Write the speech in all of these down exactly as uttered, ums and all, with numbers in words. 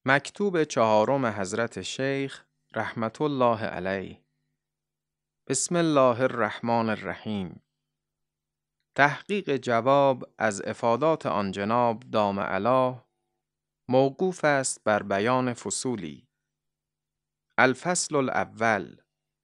مکتوب چهارم حضرت شیخ رحمت الله علیه. بسم الله الرحمن الرحیم. تحقیق جواب از افادات آن جناب دام علا موقوف است بر بیان فصولی. الفصل الاول.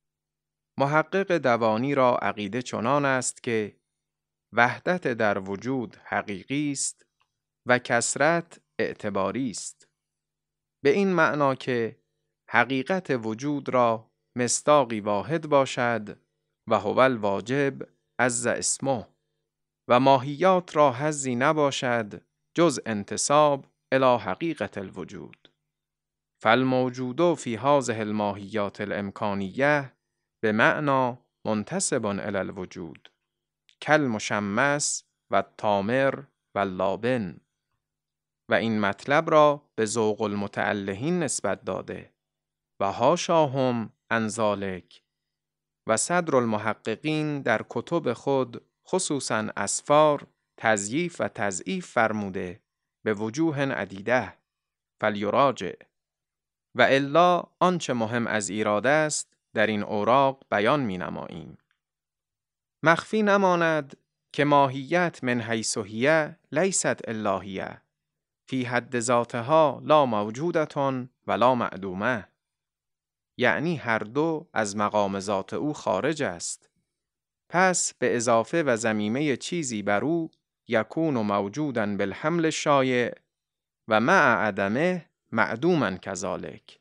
محقق دوانی را عقیده چنان است که وحدت در وجود حقیقی است و کثرت اعتباری است، به این معنا که حقیقت وجود را مصداقی واحد باشد و هو الواجب عز اسمه، و ماهیات را حظی نباشد جز انتساب الی حقیقت الوجود. فالموجود فی هذه الماهیات الامکانیه به معنا منتسب الی الوجود کالمشمس و التامر و اللابن، و این مطلب را به ذوق المتألهین نسبت داده و حاشاهم عن ذلک، و صدر المحققین در کتب خود خصوصاً اسفار تضییف و تضعیف فرموده به وجوه عدیده، فلیراجع. و الا آنچه مهم از ایراد است در این اوراق بیان می نماییم. مخفی نماند که ماهیت من حیث هی لیست الهیه، فی حد ذاتها لا موجودتون ولا معدومه، یعنی هر دو از مقام ذات او خارج است. پس به اضافه و ضمیمه چیزی بر او یکون موجوداً بالحمل شایع و مع عدمه معدوماً کذالک.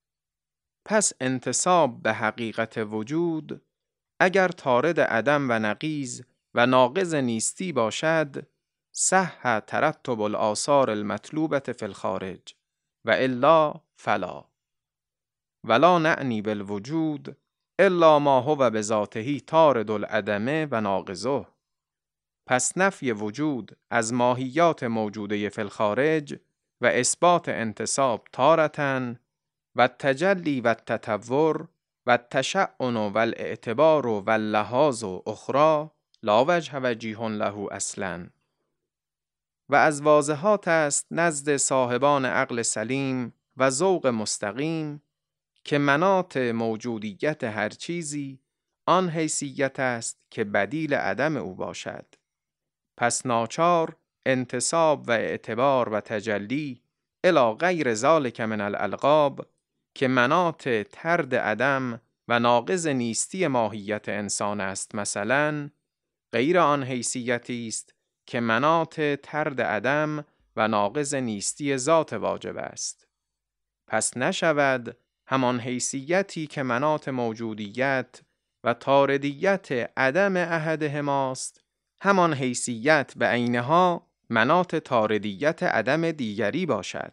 پس انتساب به حقیقت وجود اگر طارد عدم و نقیض و ناقض نیستی باشد صح ترتب الآثار المطلوبة فی الخارج، و الا فلا. ولا نعنی بالوجود الا ما هو بذاته طارد العدم و ناقضه. پس نفی وجود از ماهیات موجوده فی الخارج و اثبات انتساب تارةً و التجلی و التطور و التشأن و الاعتبار و اللحاظ اخرى لا وجه وجیه له اصلاً. و از واضحات است نزد صاحبان عقل سلیم و ذوق مستقیم که مناط موجودیت هر چیزی آن حیثیت است که بدیل عدم او باشد. پس ناچار انتساب و اعتبار و تجلی الی غیر ذلک من الالقاب که مناط طرد عدم و ناقض نیستی ماهیت انسان است، مثلا غیر آن حیثیتی است که مناط طرد عدم و ناقض نیستی ذات واجب است. پس نشود همان حیثیتی که مناط موجودیت و طاردیت عدم احدهماست همان حیثیت به عینها مناط طاردیت عدم دیگری باشد.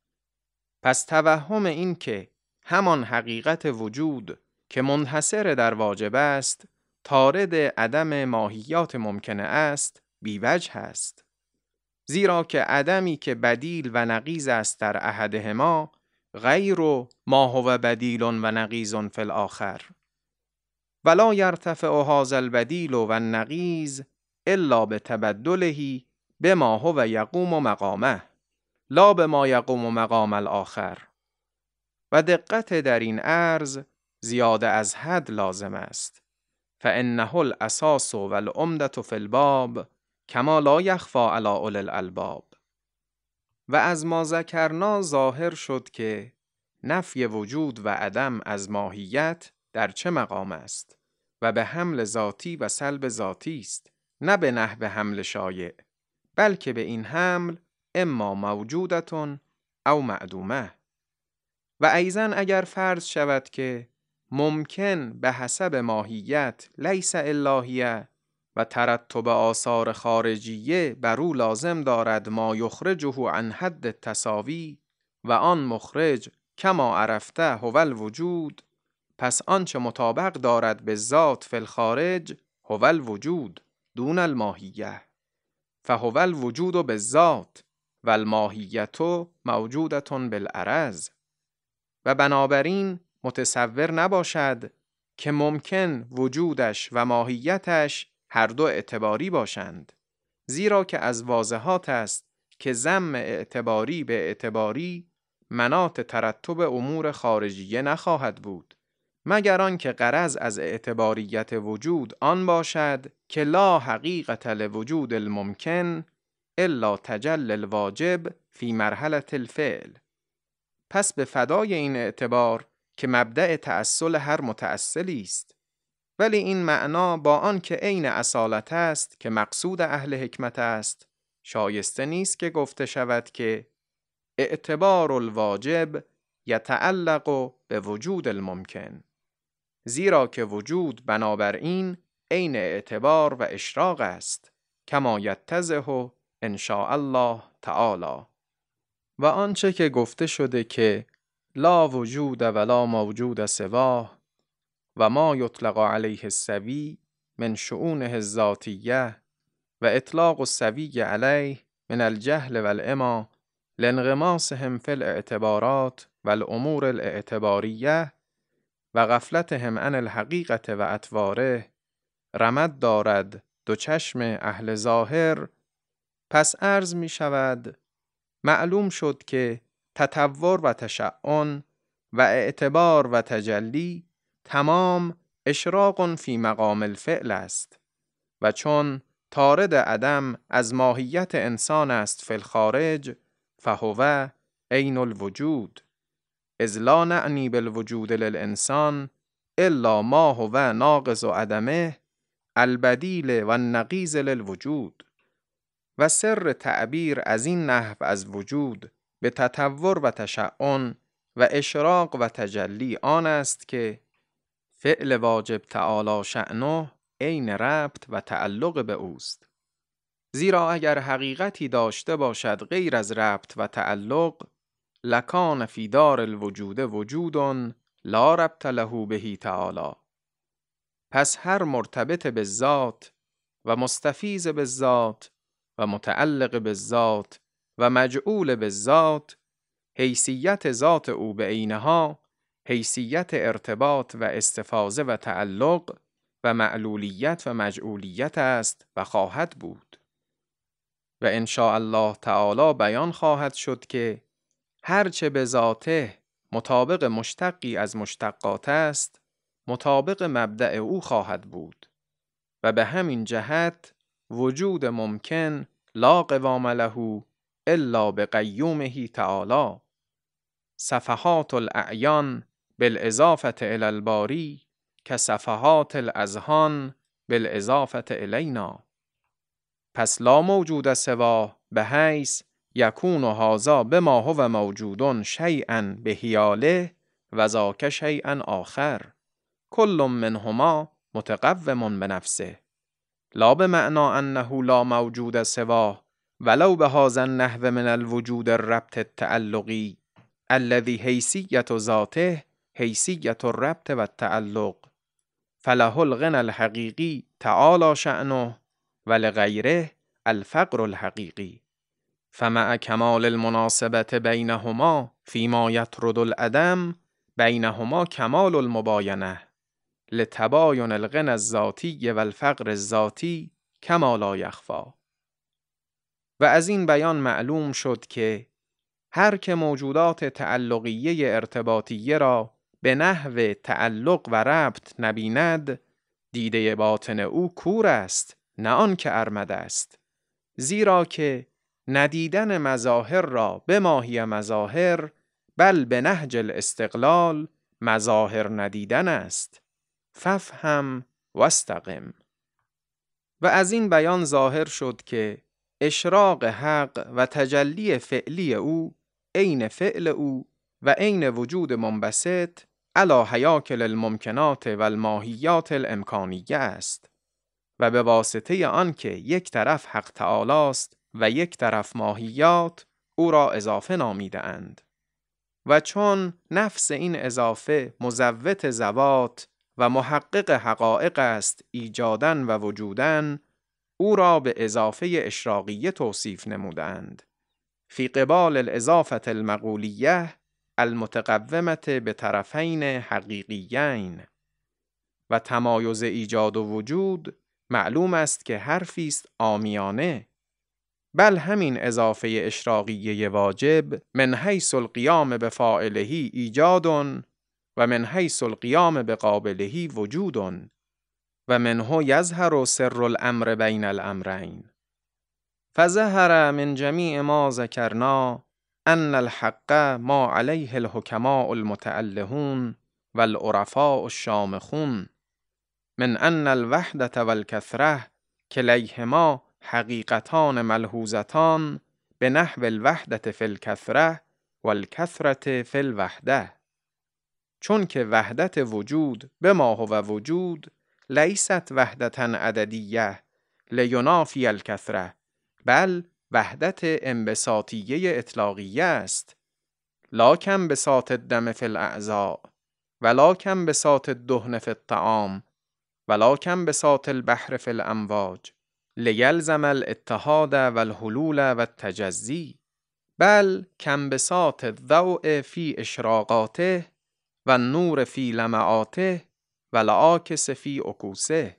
پس توهم این که همان حقیقت وجود که منحصر در واجب است طارد عدم ماهیات ممکنه است بیوجه است، زیرا که عدمی که بدیل و نقیض است در احدهما غیر ما هو بدیل و نقیض فی الاخر، ولا یرتفع هذا البدیل و النقیض الا بتبدله بما هو یقوم مقامه لا بما یقوم مقام الاخر. و دقت در این عرض زیاده از حد لازم است، فانه الاساس و العمدة فی الباب کما لا یخفی علی اولی الالباب. و از ما ذکرنا ظاهر شد که نفی وجود و عدم از ماهیت در چه مقام است و به حمل ذاتی و سلب ذاتی است، نه به نحو حمل شایع، بلکه به این حمل اما موجودتون او معدومه. و ایضاً اگر فرض شود که ممکن به حسب ماهیت لیس الهیه و ترتب آثار خارجیه بر او لازم دارد ما یخرجه عن حد التساوی و آن مخرج کما عرفته هو الوجود، پس آنچه مطابق دارد به ذات فی الخارج هو الوجود دون الماهیه، فهو الوجود بالذات و الماهیت موجودة بالعرض. و بنابراین متصور نباشد که ممکن وجودش و ماهیتش هر دو اعتباری باشند، زیرا که از واضحات است که ضم اعتباری به اعتباری مناط ترتب امور خارجیه نخواهد بود، مگر آنکه غرض از اعتباریت وجود آن باشد که لا حقیقت لوجود الممکن الا تجلی الواجب فی مرحله الفعل. پس به فدای این اعتبار که مبدأ تأصل هر متأصلی است، ولی این معنا با آن که عین اصالت است که مقصود اهل حکمت است، شایسته نیست که گفته شود که اعتبار الواجب یتعلق به وجود الممکن، زیرا که وجود بنابراین عین اعتبار و اشراق است، کما یتضح ان شاء الله تعالی. و آنچه که گفته شده که لا وجود ولا موجود سواه و ما یطلق علیه السوی من شؤونه الذاتیه و اطلاق السوی علیه من الجهل والعمی لانغماسهم فی الاعتبارات والامور الاعتباریه و غفلتهم عن الحقیقت و اطواره رمد دارد دو چشم اهل ظاهر. پس عرض می شود معلوم شد که تطور و تشعن و اعتبار و تجلی تمام اشراق فی مقام الفعل است، و چون طارد عدم از ماهیت انسان است فی الخارج فهو عین الوجود، اذ لا نعنی بالوجود للانسان الا ما هو ناقض عدمه البدیل و النقیض للوجود. و سر تعبیر از این نحو از وجود به تطور و تشعن و اشراق و تجلی آن است که فعل واجب تعالی شأنه عین ربط و تعلق به اوست، زیرا اگر حقیقتی داشته باشد غیر از ربط و تعلق لکان فی دار الوجود وجود لا ربط له به تعالی. پس هر مرتبط به ذات و مستفیض به ذات و متعلق به ذات و مجعول به ذات، حیثیت ذات او به عینها حیثیت ارتباط و استفاضه و تعلق و معلولیت و مجعولیت است و خواهد بود. و ان شاء الله تعالی بیان خواهد شد که هرچه به ذاته مطابق مشتقی از مشتقات است مطابق مبدأ او خواهد بود، و به همین جهت وجود ممکن لا قوام له الا بقیومه تعالی. صفحات الاعیان بالاضافه الی الباری کصفحات الاذهان بالاضافه الینا. پس لا موجود سواه به حیث یکون هذا بما هو موجود شیئا بحیاله و ذاک شیئا آخر کل منهما متقوم بنفسه، لا بمعنى انه لا موجود سواه ولو بهذا النحو من الوجود الربط التعلقی الذي حیثیت ذاته حیثیت الربط و التعلق، فله الغنى الحقیقی تعالی شأنه ولغیره الفقر الحقیقی، فمع کمال المناسبت بینهما فيما يطرد العدم بینهما کمال المباینه لتباین الغنى الذاتی و الفقر الذاتی کما لا یخفی. و از این بیان معلوم شد که هر که موجودات تعلقیه ارتباطیه را به نحو تعلق و ربط نبیند دیده باطن او کور است نه آن که ارمد است، زیرا که ندیدن مظاهر را به ماهی مظاهر بل به نهج الاستقلال مظاهر ندیدن است. فافهم واستقم. و از این بیان ظاهر شد که اشراق حق و تجلی فعلی او عین فعل او و عین وجود منبسط علی حیاکل الممکنات و الماهیات الامکانیه است، و به واسطه آن که یک طرف حق تعالی است و یک طرف ماهیات او را اضافه نامیده اند، و چون نفس این اضافه مزوت ذوات و محقق حقایق است ایجادن و وجودن، او را به اضافه اشراقیه توصیف نمودند فی قبال الاضافه المقولیه المتقومه به طرفین حقیقیین. و تمایز ایجاد و وجود معلوم است که حرفی است عامیانه، بل همین اضافه اشراقیه واجب من حیث القیام بفاعله ایجاد و من حیث القیام بقابله وجود و منه یظهر سر الامر بین الامرین. فظهر من جمیع ما ذکرنا ان الحق ما علیه الحکماء المتألهون والعرفاء الشامخون من ان الوحدة والکثرة کلیهما حقیقتان ملحوظتان به نحو الوحدة فی الکثرة والکثرة فی الوحدة. چون که وحدت وجود به ما هو وجود لیست وحدتا عددیه لینافی الکثرة، بل وحدت انبساطیه اطلاقیه است. لا کانبساط الدم فی الاعضاء ولا کانبساط الدهن فی الطعام ولا کانبساط البحر فی الامواج لیلزم الاتحاد والحلول والتجزی، بل کانبساط الضوء فی اشراقاته و النور فی لمعاته و العاکس فی عکوسه.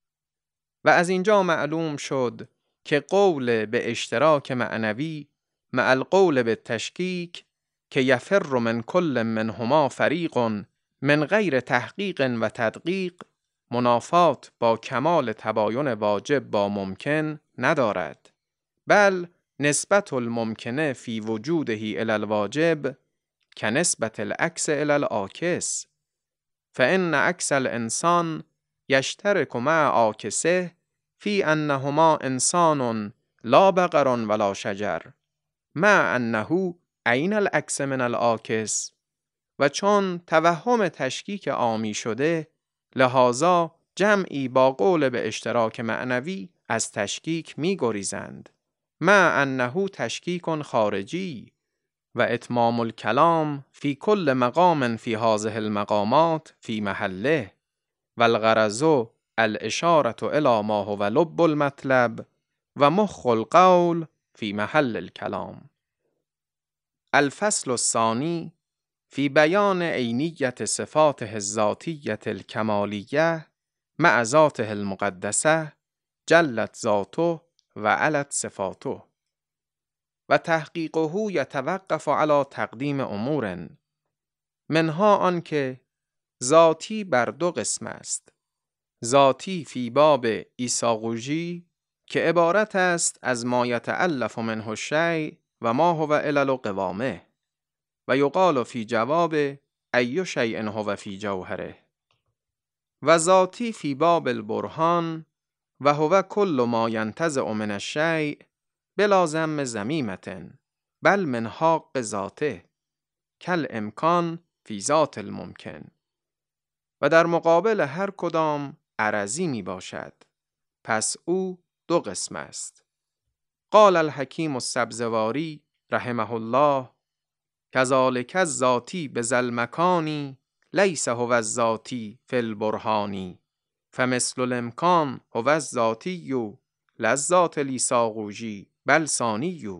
و از اینجا معلوم شد که قول به اشتراک معنوی مع القول به تشکیک که یفر من کل منهما فریق من غیر تحقیق و تدقیق منافات با کمال تباین واجب با ممکن ندارد، بل نسبت الممکنه فی وجوده الی الواجب که نسبت العکس الی العاکس، فان عکس الانسان یشترک مع عاکسه فی انهما انسان لا بقر ولا شجر مع انه عین العکس من العاکس. و چون توهم تشکیک عامی شده، لذا جمعی با قول به اشتراک معنوی از تشکیک می گریزند، مع انه تشکیک خارجی و اتمام الکلام فی کل مقام فی هذه المقامات فی محله و الغرض الاشاره الی ما هو لب المطلب و مخ القول فی محل الکلام. الفصل الثانی فی بیان عینیت صفاته الذاتیة الکمالیه مع ذاته المقدسه جلت ذاته و علت صفاته. و تحقیقه یتوقف علی تقدیم امور، منها آنکه ذاتی بر دو قسم است: ذاتی فی باب ایساغوژی که عبارت است از ما یتألف منه الشیء و ما هو علل قوامه، و یقال فی جواب ای شیء هو فی جوهره. و ذاتی فی باب البرهان و هو کل ما ینتزع من الشیء بلا ذم ذمیمة بل من حق ذاته کل امکان فی ذات الممکن. و در مقابل هر کدام عرضی می باشد، پس او دو قسم است. قال الحکیم السبزواری رحمه الله کذالک الذاتی بذل مکانی لیس هو الذاتی فی البرهانی فمثل الامکان هو الذاتی لا الذات الایساغوژی بل ثانی.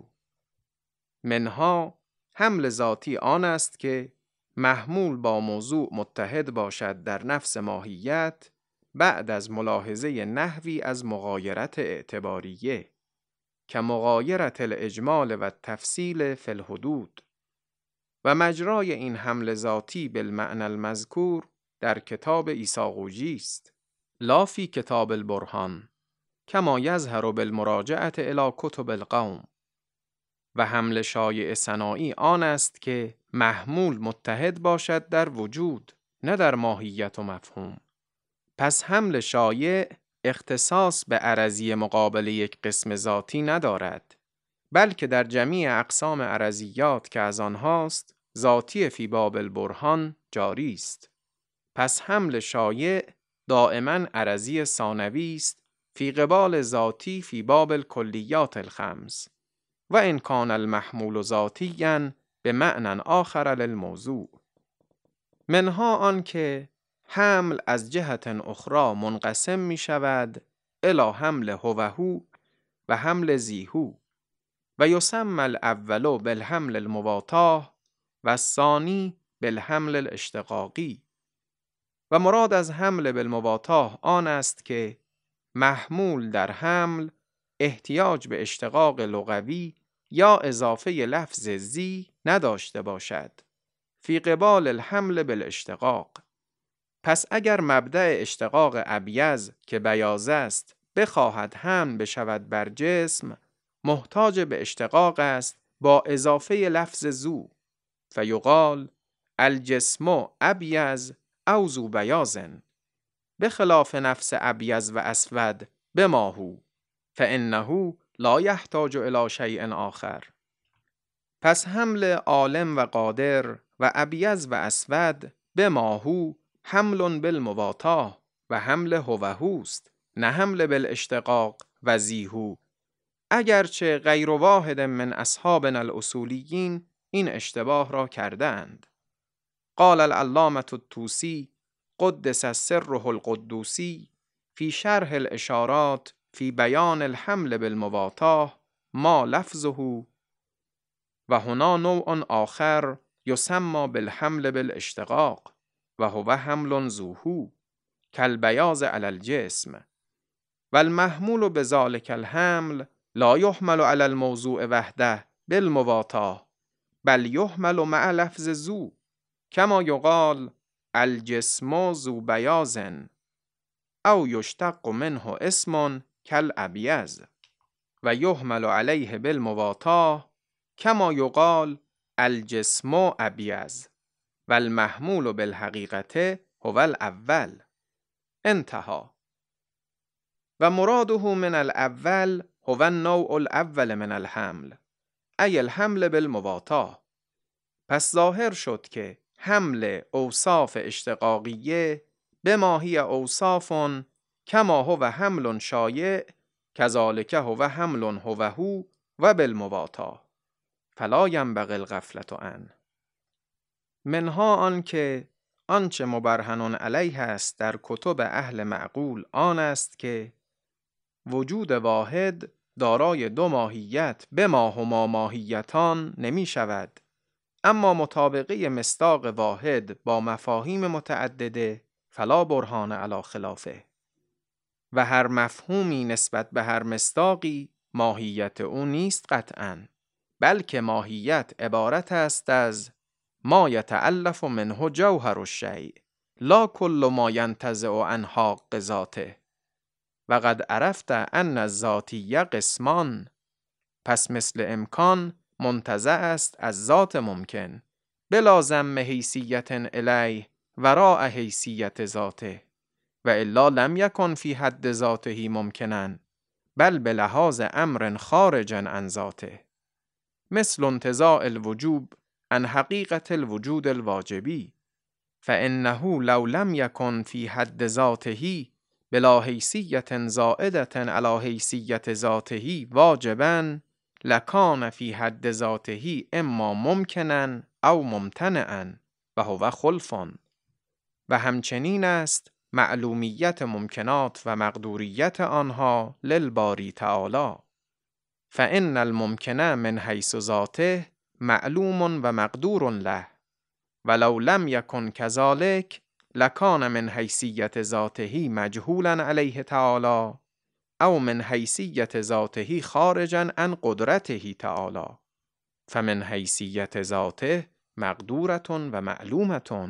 منها حمل ذاتی آن است که محمول با موضوع متحد باشد در نفس ماهیت بعد از ملاحظه نحوی از مغایرت اعتباریه که مغایرت الاجمال و التفصیل فی الحدود. و مجرای این حمل ذاتی بالمعنى المذکور در کتاب ایساغوژی است، لا فی کتاب البرهان کما یظهر بالمراجعة الی کتب القوم. و حمل شایع ثنایی آن است که محمول متحد باشد در وجود نه در ماهیت و مفهوم. پس حمل شایع اختصاص به عرضی مقابل یک قسم ذاتی ندارد، بلکه در جمیع اقسام عرضیات که از آنهاست ذاتی فی باب البرهان جاری است. پس حمل شایع دائما عرضی ثانوی است فی قبال ذاتی فی باب الکلیات الخمس و ان کان المحمول ذاتیاً به معنی آخر للموضوع. منها آن که حمل از جهت اخرى منقسم می شود الی حمل هوهو و حمل زیهو و یسمى الاول بالحمل المواتاه و الثانی بالحمل الاشتقاقی. و مراد از حمل بالمواتاه آن است که محمول در حمل احتیاج به اشتقاق لغوی یا اضافه لفظ زی نداشته باشد فی قبال الحمل بالاشتقاق. پس اگر مبدأ اشتقاق ابیض که بیاض است بخواهد حمل بشود بر جسم، محتاج به اشتقاق است با اضافه لفظ زو، فیقال الجسم ابیض او ذو بیاض، بخلاف نفس ابیض و اسود بما هو فانه لا یحتاج الی شیء آخر. پس حمل عالم و قادر و ابیض و اسود بما هو حمل بالمواطاه و حمل هو هوست، نه حمل بالاشتقاق و زیهو، اگرچه غیر واحد من اصحابنا الاصولیین این اشتباه را کردند. قال العلامة الطوسی قدس سره القدوسی فی شرح الاشارات فی بیان الحمل بالمواطاه ما لفظه و هنا نوع آخر یسمى بالحمل بالاشتقاق و هو حمل ذوهو کالبیاض علی الجسم و المحمول بذلك الحمل لا يحمل على الموضوع وحده بالمواطاه بل يحمل مع لفظ ذو كما يقال الجسم ذو بیاض او یشتق منه اسم كالابیض و يحمل عليه بالمواطاه كما يقال الجسم ابیض و المحمول بالحقیقة هو الاول. انتهى. و مراده من الاول هو النوع الاول من الحمل ای الحمل بالمواطاه. پس ظاهر شد که حمل اوصاف اشتقاقیه بما هی اوصاف کما هو حمل شایع کذالک هو حمل هو هو و بالمواطاه فلا ینبغی الغفلة عنه. منها آن که آنچه مبرهن علیه است در کتب اهل معقول آن است که وجود واحد دارای دو ماهیت به ما هما ماهیتان نمی شود، اما مطابقه مصداق واحد با مفاهیم متعدده فلا برهان علی خلافه، و هر مفهومی نسبت به هر مصداقی ماهیت او نیست قطعاً، بلکه ماهیت عبارت است از ما یتألف منه جوهر الشیء لا کل ما ینتزع عن حاق ذاته و قد عرفت ان الذاتی قسمان. پس مثل امکان منتزع است از ذات ممکن بلا ضم حیثیت الیه وراء حیثیت ذاته و الا لم یکن فی حد ذاته ممکنا بل بلحاظ امر خارج عن ذاته، مثل انتزاع الوجوب عن حقیقت الوجود الواجبی فانه لو لم یکن فی حد ذاته بلا حیثیت زائدة علی حیثیت ذاته واجبا لکان فی حد ذاته اما ممکنا او ممتنعا و هو خلف. و همچنین است معلومیت ممکنات و مقدوریت آنها للباری تعالی، فان الممکن من حیث ذاته معلوم و مقدور له ولو لم یکن کذلک لکان من حیثیت ذاته مجهولا علیه تعالی او من حیثیت ذاته خارجا عن قدرته تعالی فمن حیثیت ذاته مقدورة و معلومة.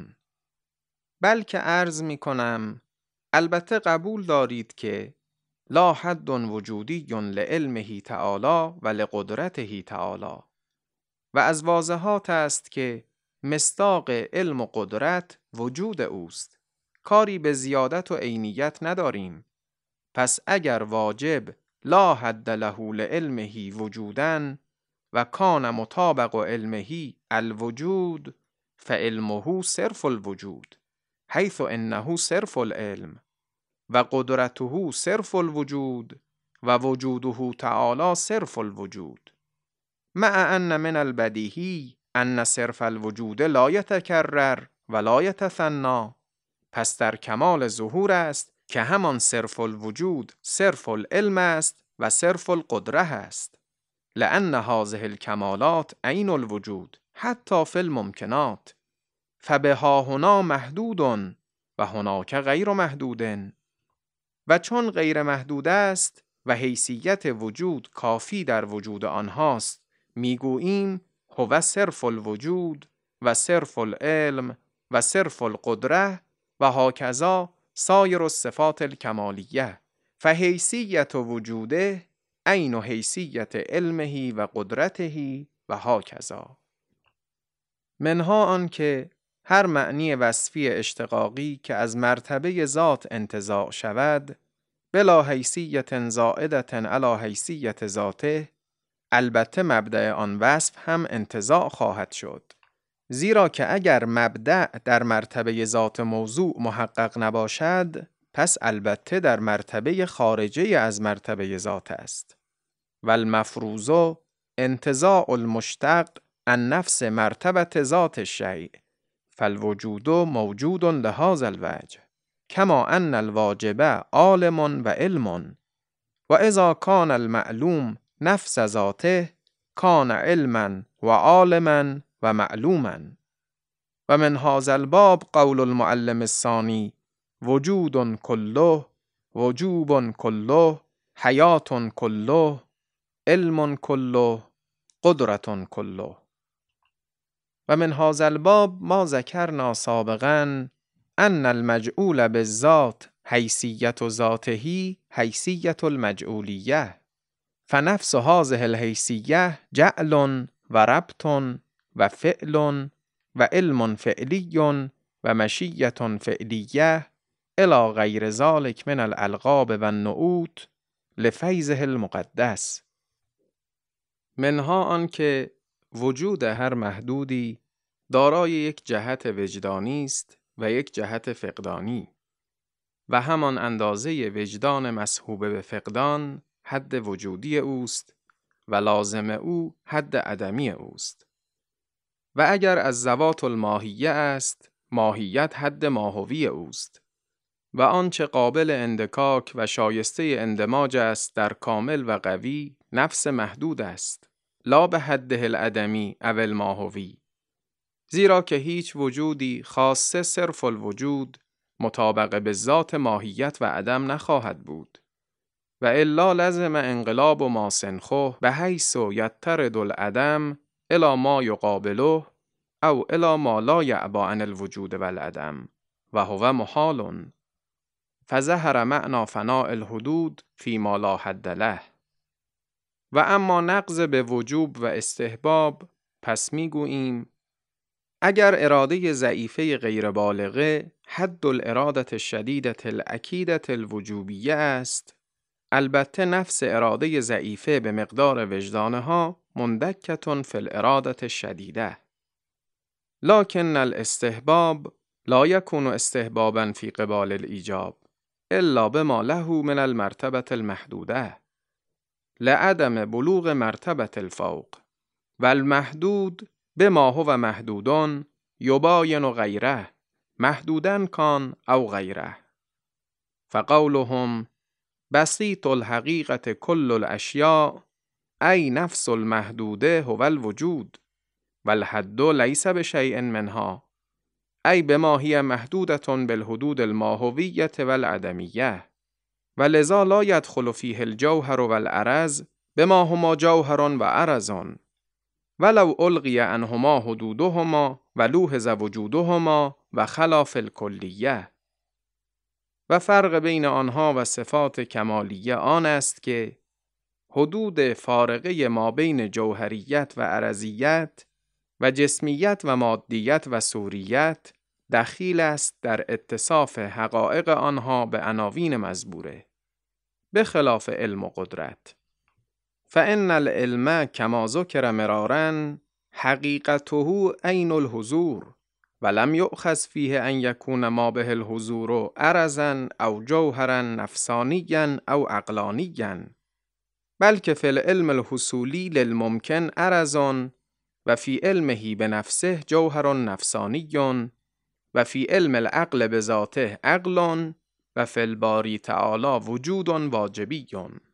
بلکه عرض می کنم البته قبول دارید که لا حد وجودی لعلمه تعالی و لقدرته تعالی، و از واضحات است که مصداق علم و قدرت وجود اوست، کاری به زیادت و عینیت نداریم. پس اگر واجب لا حد له لعلمه وجودن و کان مطابق علمه الوجود فعلمه صرف الوجود حیث انه صرف العلم و قدرته صرف الوجود و وجوده تعالی صرف الوجود، مع ان من البدیهی ان صرف الوجود لا یتکرر و لا یتثنی. پس در کمال ظهور است که همان صرف الوجود صرف العلم است و صرف القدره است، لأن هذه الکمالات عین الوجود حتی فی الممکنات فبها هنا محدود و هناک غیر محدود. و چون غیر محدود است و حیثیت وجود کافی در وجود آنهاست، میگوییم هو صرف الوجود و صرف العلم و صرف القدره و هاکذا سایر الصفات الکمالیه فحیثیت وجوده عین حیثیت علمه و قدرته و هاکذا. منها آن که هر معنی وصفی اشتقاقی که از مرتبه ذات انتزاع شود بلا حیثیت زائدة علی حیثیت ذاته، البته مبدأ آن وصف هم انتزاع خواهد شد، زیرا که اگر مبدأ در مرتبه ذات موضوع محقق نباشد پس البته در مرتبه خارجه از مرتبه ذات است. و المفروض انتزاع المشتق عن نفس مرتبه ذات الشیء فالوجود موجود لهذا الوجه کما ان الواجب عالم و علم و اذا کان المعلوم نفس ذاته کان علما و عالما و معلوما. و من هذا الباب قول المعلم الثانی وجود کله وجوب کله حیات کله علم کله قدرة کله. و من هذا الباب ما ذکرنا سابقا ان المجعول بالذات حیثیت ذاته حیثیت المجعولیه فنفس هذه الحیثیه جعل و ربط و فعل و علم فعلی و مشیة فعلیه الی غیر ذلک من الالقاب و النعوت لفیضه المقدس. منها آن که وجود هر محدودی دارای یک جهت وجدانی است و یک جهت فقدانی و همان اندازه وجدان مسحوب به فقدان حد وجودی اوست و لازم او حد عدمی اوست. و اگر از ذوات الماهیه است ماهیت حد ماهوی اوست و آنچه قابل اندکاک و شایسته اندماج است در کامل و قوی نفس محدود است لا به حده العدمی او الماهوی، زیرا که هیچ وجودی خاصه صرف الوجود مطابق به ذات ماهیت و عدم نخواهد بود و الا لزم انقلاب ما سنخه به حیث یطرد العدم الی ما یقابله او الی ما لا یعبا عن الوجود و العدم و هو محال فظهر معنی فناء الحدود فی ما لا حد له. و اما نقض به وجوب و استحباب، پس میگوییم اگر اراده ضعیفه غیر بالغه حد الاراده شدیده الاکیده الوجوبیه است، البته نفس اراده ضعیفه به مقدار وجدانها مندکتون فی الاراده الشدیده، لکن الاستحباب لا یکون استحبابا فی قبال الایجاب الا بما له من المرتبه المحدوده لعدم بلوغ مرتبه الفوق و المحدود بما هو محدودون یباین غیره محدودن کان او غیره. فقولهم بسیط الحقیقت کل الاشیاء ای نفس المحدوده هو الوجود و الحد لیس بشیء منها ای بما هی محدودة بالحدود الماهویة و العدمیه و لذا لا يدخل فیه الجوهر و العرض بما هما جوهر و عرض ولو الغی عنهما حدودهما و لوحظ وجودهما و خلاف الکلیه. و فرق بین آنها و صفات کمالیه آن است که حدود فارقه ما بین جوهریت و عرضیت و جسمیت و مادیت و صوریت دخیل است در اتصاف حقایق آنها به عناوین مزبوره بخلاف علم و قدرت. فإن العلم كما ذكر مرارا حقیقته عین الحضور ولم یؤخذ فیه ان یکون ما به الحضور عرضا او جوهرا نفسانیا او عقلانیا بلکه فی العلم الحصولی للممکن عرض و فی علمه بنفسه جوهر نفسانی و فی علم العقل بذاته عقل و فی الباری تعالی وجود واجبی.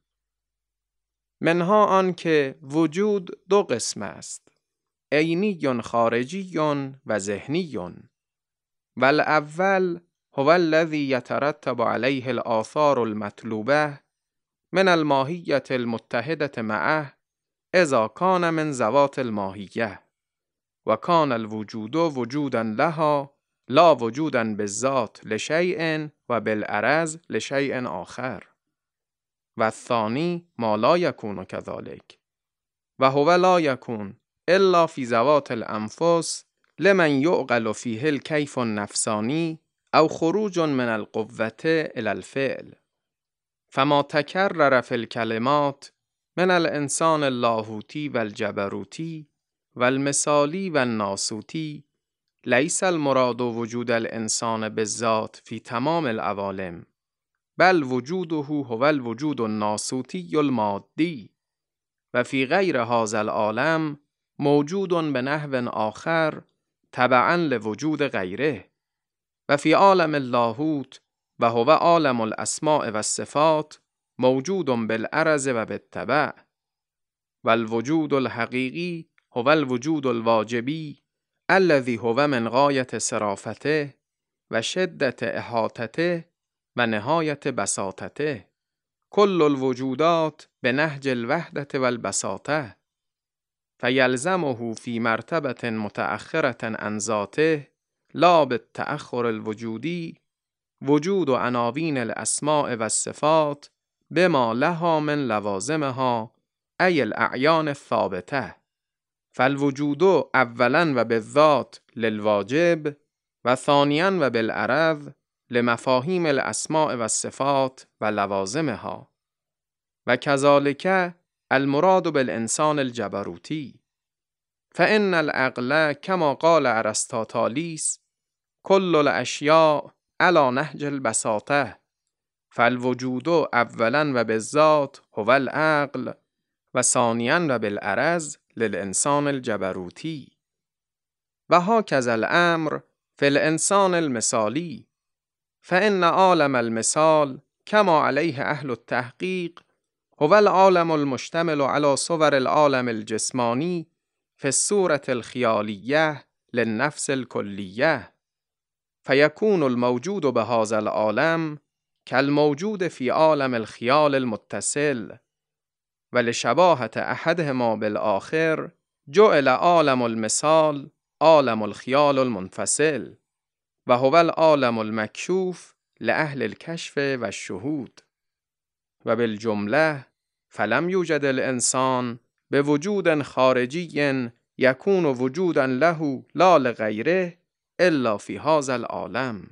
منها آن که وجود دو قسم است، عینی خارجی و ذهنی، و الاول هو الذی یترتب علیه الآثار المطلوبه من الماهیة المتحدة معه اذا کان من ذوات الماهیه و کان الوجود وجودا لها لا وجودا بالذات لشیء و بالعرض لشیء آخر و الثانی ما لا یکون كذلك و هو لا یکون الا فی ذوات الانفس لمن یعقل فیه الکیف النفسانی او خروج من القوة الى الفعل فما تکرر فی الکلمات من الانسان اللاهوتی و الجبروتی و المثالی و الناسوتی لیس المراد وجود الانسان بالذات فی تمام العوالم بل وجوده هو الوجود الناسوتی المادی و فی غیر هذا العالم موجود به نحو آخر تبعا لوجود غیره و فی عالم اللاهوت و هو عالم الاسماء و الصفات موجود بالعرض و بالتبع و الوجود الحقیقی هو الوجود الواجبی الذي هو من غایت صرافته و شدت احاطته و نهایت بساطته کل الوجودات به نهج الوحدة و البساطه فیلزمه فی مرتبة متأخرة عن ذاته لا بالتأخر الوجودی وجود عناوین الاسماء و الصفات بما لها من لوازمها ای الاعیان الثابته فالوجود اولا و بالذات للواجب و ثانیا و بالعرض لمفاهیم الاسماء و الصفات و لوازمها و کذالک المراد بالانسان الجبروتی فإن العقل كما قال ارسطاطالیس كل الاشیاء على نهج البساطه فالوجود اولا و بالذات هو العقل و ثانیا و بالعرض للانسان الجبروتی و هكذا الامر في الانسان المثالی فإن عالم المثال كما عليه اهل التحقیق هو العالم المشتمل على صور العالم الجسمانی في الصورة الخيالية للنفس الكلية فيكون الموجود بهذا العالم كالموجود في عالم الخيال المتصل ولشباهة أحدهما بالآخر جعل عالم المثال عالم الخيال المنفصل وهو العالم المكشوف لأهل الكشف والشهود و بالجمله فلم یوجد الانسان بوجود خارجی یکون وجودا له لا لغیره الا فی هذا العالم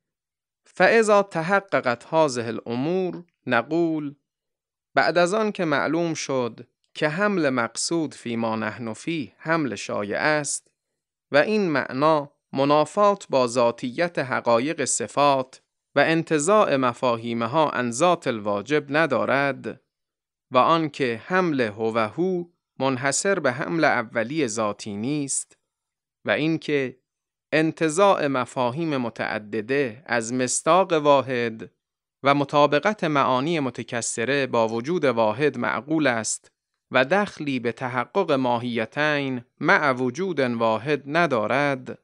فاذا تحققت هذه الامور نقول بعد از آن که معلوم شد که حمل مقصود فیما نحن فیه حمل شایع است و این معنا منافات با ذاتیت حقایق صفات و انتزاع مفاهیمها عن ذات الواجب ندارد و آنکه حمل هو منحصر به حمل اولی ذاتی نیست و اینکه انتزاع مفاهیم متعدده از مصداق واحد و مطابقت معانی متکثره با وجود واحد معقول است و دخلی به تحقق ماهیتین مع وجود واحد ندارد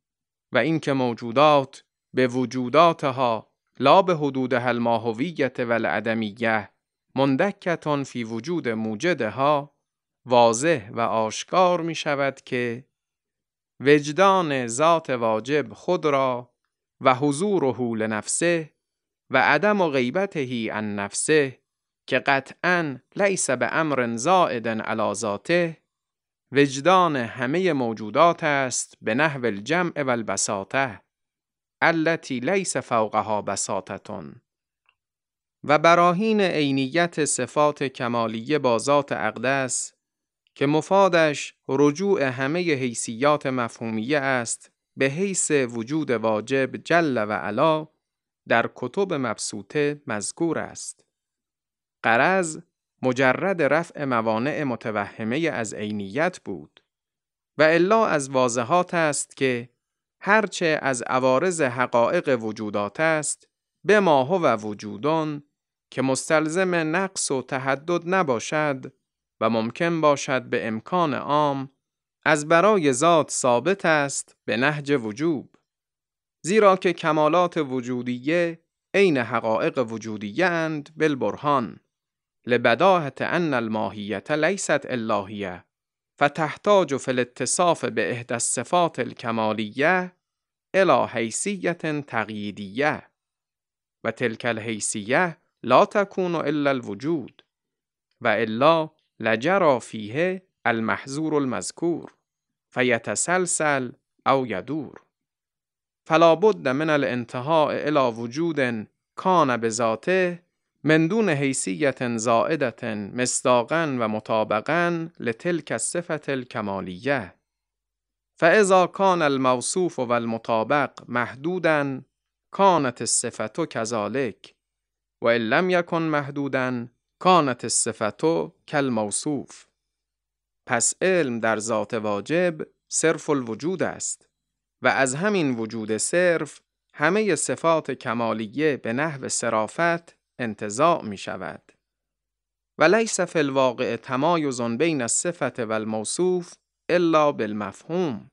و اینکه موجودات به وجوداتها لا به حدودها الماهویة و العدمیه مندکتون فی وجود موجدها واضح و آشکار می شود که وجدان ذات واجب خود را و حضوره لنفسه و عدم غیبته عن نفسه که قطعاً لیس به امر زائد علی ذاته وجدان همه موجودات است به نحو الجمع و البساطه التي لیس فوقها بساطة و براهین عینیت صفات کمالیه با ذات اقدس که مفادش رجوع همه حیثیات مفهومیه است به حیث وجود واجب جل و علا در کتب مبسوطه مذکور است. غرض مجرد رفع موانع متوهمه از عینیت بود و الا از واضحات است که هرچه از عوارض حقایق وجودات است به ما هو وجودان که مستلزم نقص و تحدد نباشد و ممکن باشد به امکان عام از برای ذات ثابت است به نهج وجوب، زیرا که کمالات وجودیه عین حقایق وجودیه اند بالبرهان لبداهة أن الماهیة لیست الهیه فتحتاج في الاتصاف بإحدى الصفات الكمالية إلى حیثیة تقییدیه و تلك الحیثیة لا تكون إلا الوجود و الا لجرى فيه المحظور المذكور فيتسلسل أو يدور فلا بد من الانتهاء إلى وجود كان بذاته من دون حیثیة زائدة مصداقا و مطابقا لتلك الصفة الكمالية فإذا كان الموصوف والمطابق محدودا كانت الصفة كذلك وإن لم يكن محدودا كانت الصفة كالموصوف. پس علم در ذات واجب صرف الوجود است و از همین وجود صرف همه صفات کمالیه به نحو صرافت انتزاع می شود. و لیس فی الواقع تمایز بین الصفة و الموصوف الا بالمفهوم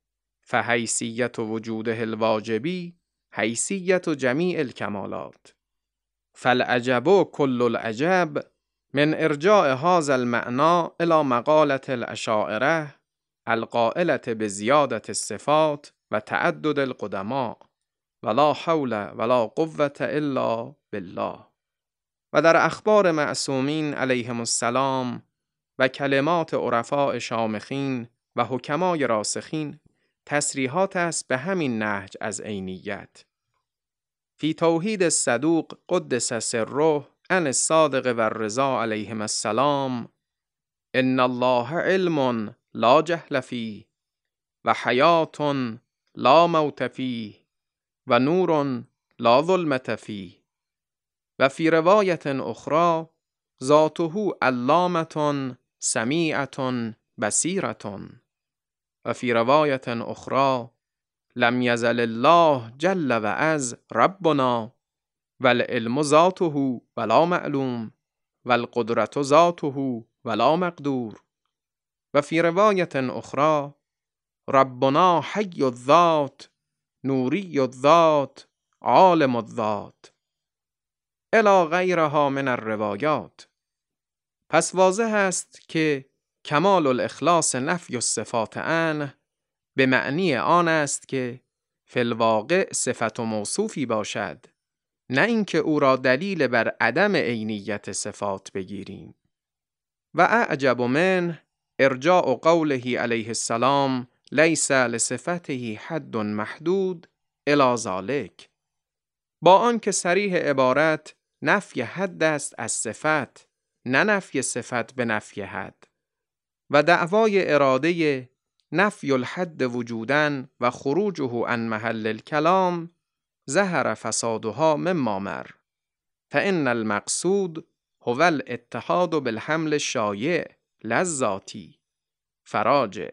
فحیثیت وجوده الواجبی حیثیت جمیع الکمالات فالعجب کل العجب من ارجاع هذا المعنى الى مقالة الاشاعره القائلة بزیادة الصفات و تعدد القدماء ولا حول ولا قوة الا بالله. و در اخبار معصومین علیهم السلام و کلمات عرفاء شامخین و حکمای راسخین تصریحات است به همین نهج از عینیت. فی توحید الصدوق قدس سره عن الصادق و الرضا علیهم السلام ان الله علم لا جهل فیه و حیات لا موت فیه و نور لا ظلمت فیه و فی روایت اخرى ذاته علامة سمیعة بصیرة و فی روایت اخرى لم یزل الله جل و عز ربنا والعلم ذاته ولا معلوم والقدرة ذاته ولا مقدور و فی روایت اخرى ربنا حی الذات نوری الذات عالم الذات الی غیرها من الروایات. پس واضح است که کمال الاخلاص نفی الصفات عنه به معنی آن است که فی الواقع صفت و موصوفی باشد، نه اینکه او را دلیل بر عدم عینیت صفات بگیریم. و اعجب من ارجاع قوله علیه السلام لیس لصفته حد محدود الی ذلک، با آنکه صریح عبارت نفی حد است از صفت، نه نفی صفت به نفی حد، و دعوای اراده نفی الحد وجوداً و خروجه عن محل الکلام ظهر فسادها مما مر فإن المقصود هو الاتحاد بالحمل الشایع للذاتی فراجع.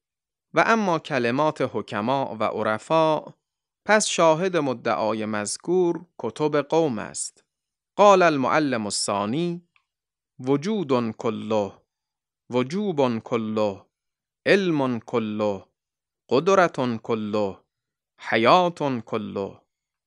و اما کلمات حکما و عرفا پس شاهد مدعای مذکور کتب قوم است. قال المعلم الثانی وجود کله وجوب کله علم کله قدرت کله حیات کله.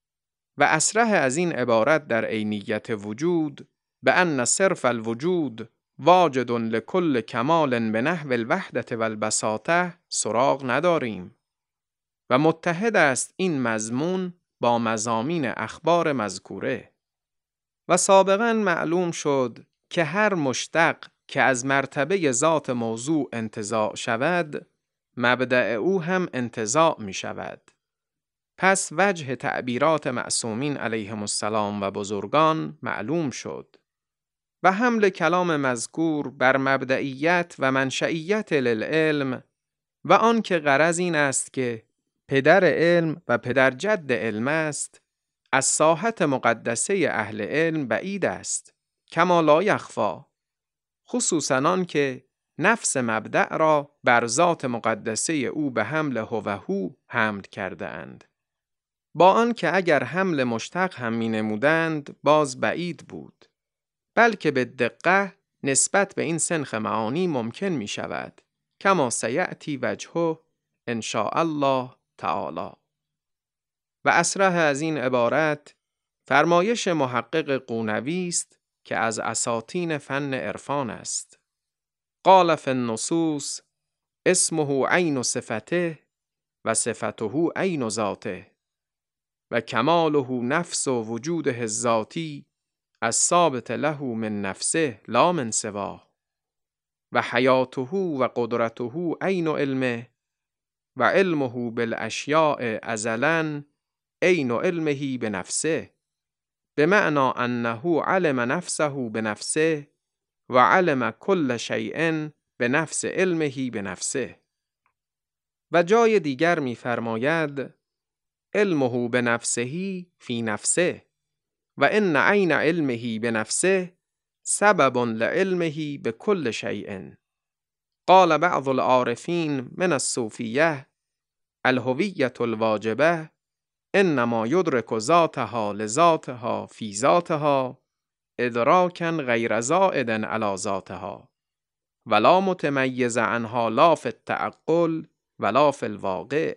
و اصرح از این عبارت در عینیت وجود به ان صرف الوجود واجد لکل کمال به نحو الوحدة و البساطة سراغ نداریم و متحد است این مضمون با مضامین اخبار مذکوره. و سابقاً معلوم شد که هر مشتق که از مرتبه ذات موضوع انتزاع شود مبدأ او هم انتزاع می شود. پس وجه تعبیرات معصومین علیهم السلام و بزرگان معلوم شد و حمل کلام مذکور بر مبدئیت و منشئیت للعلم و آن که غرض این است که پدر علم و پدر جد علم است از ساحت مقدسه اهل علم بعید است کما لا یخفی، خصوصاً آن که نفس مبدأ را بر ذات مقدسه او به حمل هوهو حمل کرده اند، با آن که اگر حمل مشتق هم می نمودند باز بعید بود، بلکه به دقت نسبت به این سنخ معانی ممکن می شود کما سیأتی وجهه ان شاء الله تعالی. و اصرح از این عبارت فرمایش محقق قونوی است که از اساطین فن عرفان است. قال فی النصوص اسمه عین صفته و صفته عین ذاته و کماله نفس و وجوده الذاتی الثابت له من نفسه لا من سواه و حیاته و قدرته عین علمه و علمه بالاشیاء ازلا عین علمه بنفسه بمعنی انه علم نفسه بنفسه و علم کل شیء بنفس علمه بنفسه. و جای دیگر می فرماید علمه بنفسه فی نفسه و ان عین علمه بنفسه سبب لعلمه بكل شیء. قال بعض العارفین من الصوفیه الهویة الواجبه انما یدرک ذاتها لذاتها فی ذاتها ادراکا غیر زائد علی ذاتها ولا متمیز عنها لا فی التعقل ولا فی الواقع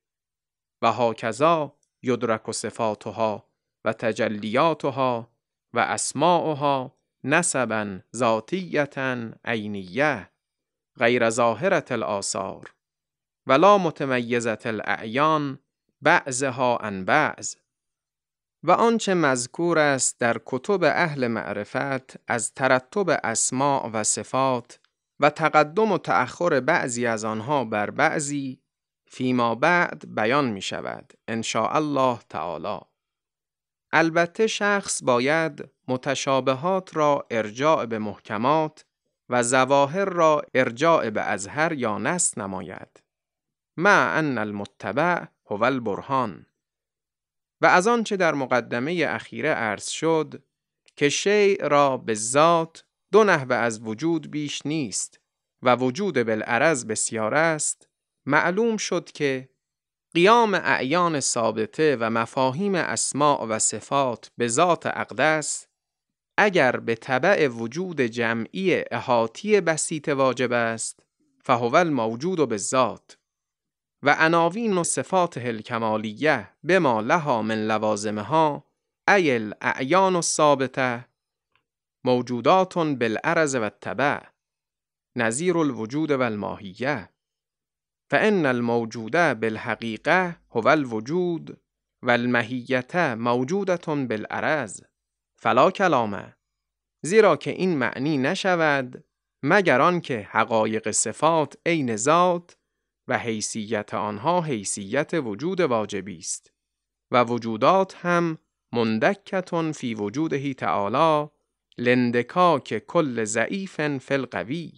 و هکذا یدرک صفاتها و تجلیاتها و اسماؤها نسبا ذاتیة عینیه غیر ظاهرة الآثار ولا متمیزة الاعیان بعضها عن بعض. و آنچه مذکور است در کتب اهل معرفت از ترتب اسماء و صفات و تقدم و تأخر بعضی از آنها بر بعضی فیما بعد بیان می شود ان شاء الله تعالی. البته شخص باید متشابهات را ارجاع به محکمات و ظواهر را ارجاع به اظهر یا نص نماید، مع ان المتبع هو البرهان. و از آنچه در مقدمه اخیره عرض شد که شیء را به ذات دو نحو از وجود بیش نیست و وجود بالعرض بسیار است، معلوم شد که قیام اعیان ثابته و مفاهیم اسماء و صفات به ذات اقدس اگر به تبع وجود جمعی احاطی بسیط واجب است فهو الموجود بالذات و عناوین و صفات الکمالیه بما لها من لوازمها ای الاعیان الثابته موجودات بالعرض و التبع نظیر الوجود و الماهیه فان الموجود بالحقیقه هو الوجود و الماهیه موجوده بالعرض فلا کلامه، زیرا که این معنی نشود مگر آنکه حقایق صفات عین ذات و حیثیت آنها حیثیت وجود واجبی است و وجودات هم مندکتون فی وجوده تعالی لندکاک کل ضعیف فی القوی.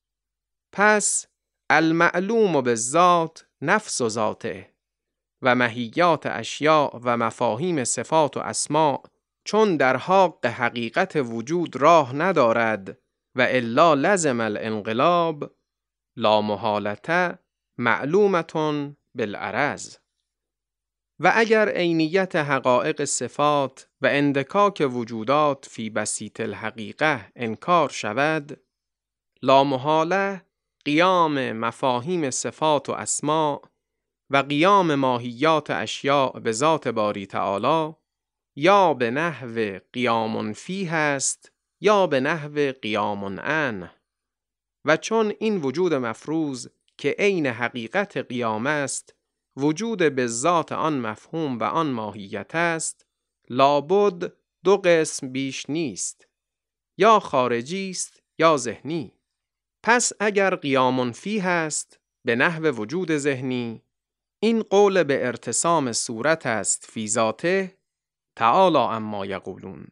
پس المعلوم بالذات نفس ذاته و ماهیات اشیاء و مفاهیم صفات و اسماء چون در حق حقیقت وجود راه ندارد و الا لزم الانقلاب لا محالته معلومتون بالعرض. و اگر عینیت حقایق صفات و اندکاک وجودات فی بسیط الحقیقه انکار شود، لا محاله قیام مفاهیم صفات و اسماء و قیام ماهیات اشیاء به ذات باری تعالی یا به نحو قیام فیه است یا به نحو قیام عنه. و چون این وجود مفروض که عین حقیقت قیام است وجود به ذات آن مفهوم و آن ماهیت است، لابد دو قسم بیش نیست، یا خارجی است یا ذهنی. پس اگر قیام فیه است به نحو وجود ذهنی، این قول به ارتسام صورت است فی ذاته تعالی عما یقولون.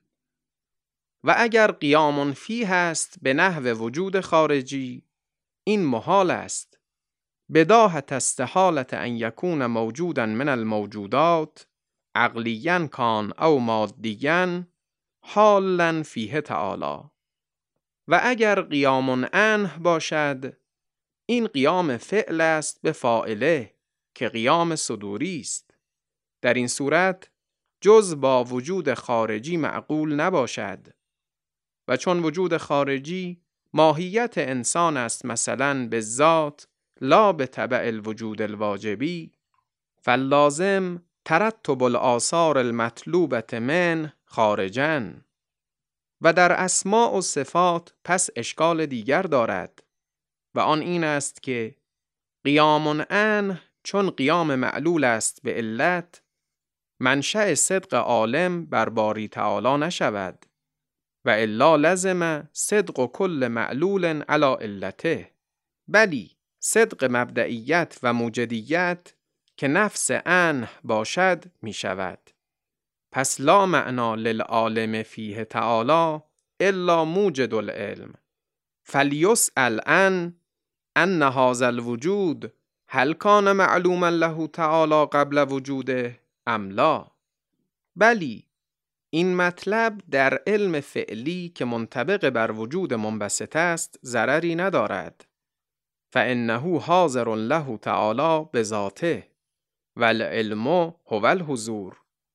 و اگر قیام فیه است به نحو وجود خارجی، این محال است، بداهت استحالت ان یکون موجودا من الموجودات عقلیاً کان او مادیاً حالاً فیه تعالی. و اگر قیام عنه باشد، این قیام فعل است به فاعله که قیام صدوری است. در این صورت جز با وجود خارجی معقول نباشد. و چون وجود خارجی ماهیت انسان است مثلا به ذات لا به تبع الوجود الواجبی، فاللازم ترتب الآثار المطلوبة من خارجاً. و در اسماء و صفات پس اشکال دیگر دارد و آن این است که قیام عنه چون قیام معلول است به علت، منشأ صدق عالم بر باری تعالی نشود و الا لزم صدق کل معلول علی علته، بلی صدق مبدئیت و موجدیت که نفس عنه باشد می شود. پس لا معنا للعالم فیه تعالی الا موجد العلم، فلیسأل عن ان هذا الوجود هل کان معلوما له تعالی قبل وجوده ام لا. بلی این مطلب در علم فعلی که منطبق بر وجود منبسط است ضرری ندارد، فانه حاضر له تعالی بذاته والعلم هو الحضور،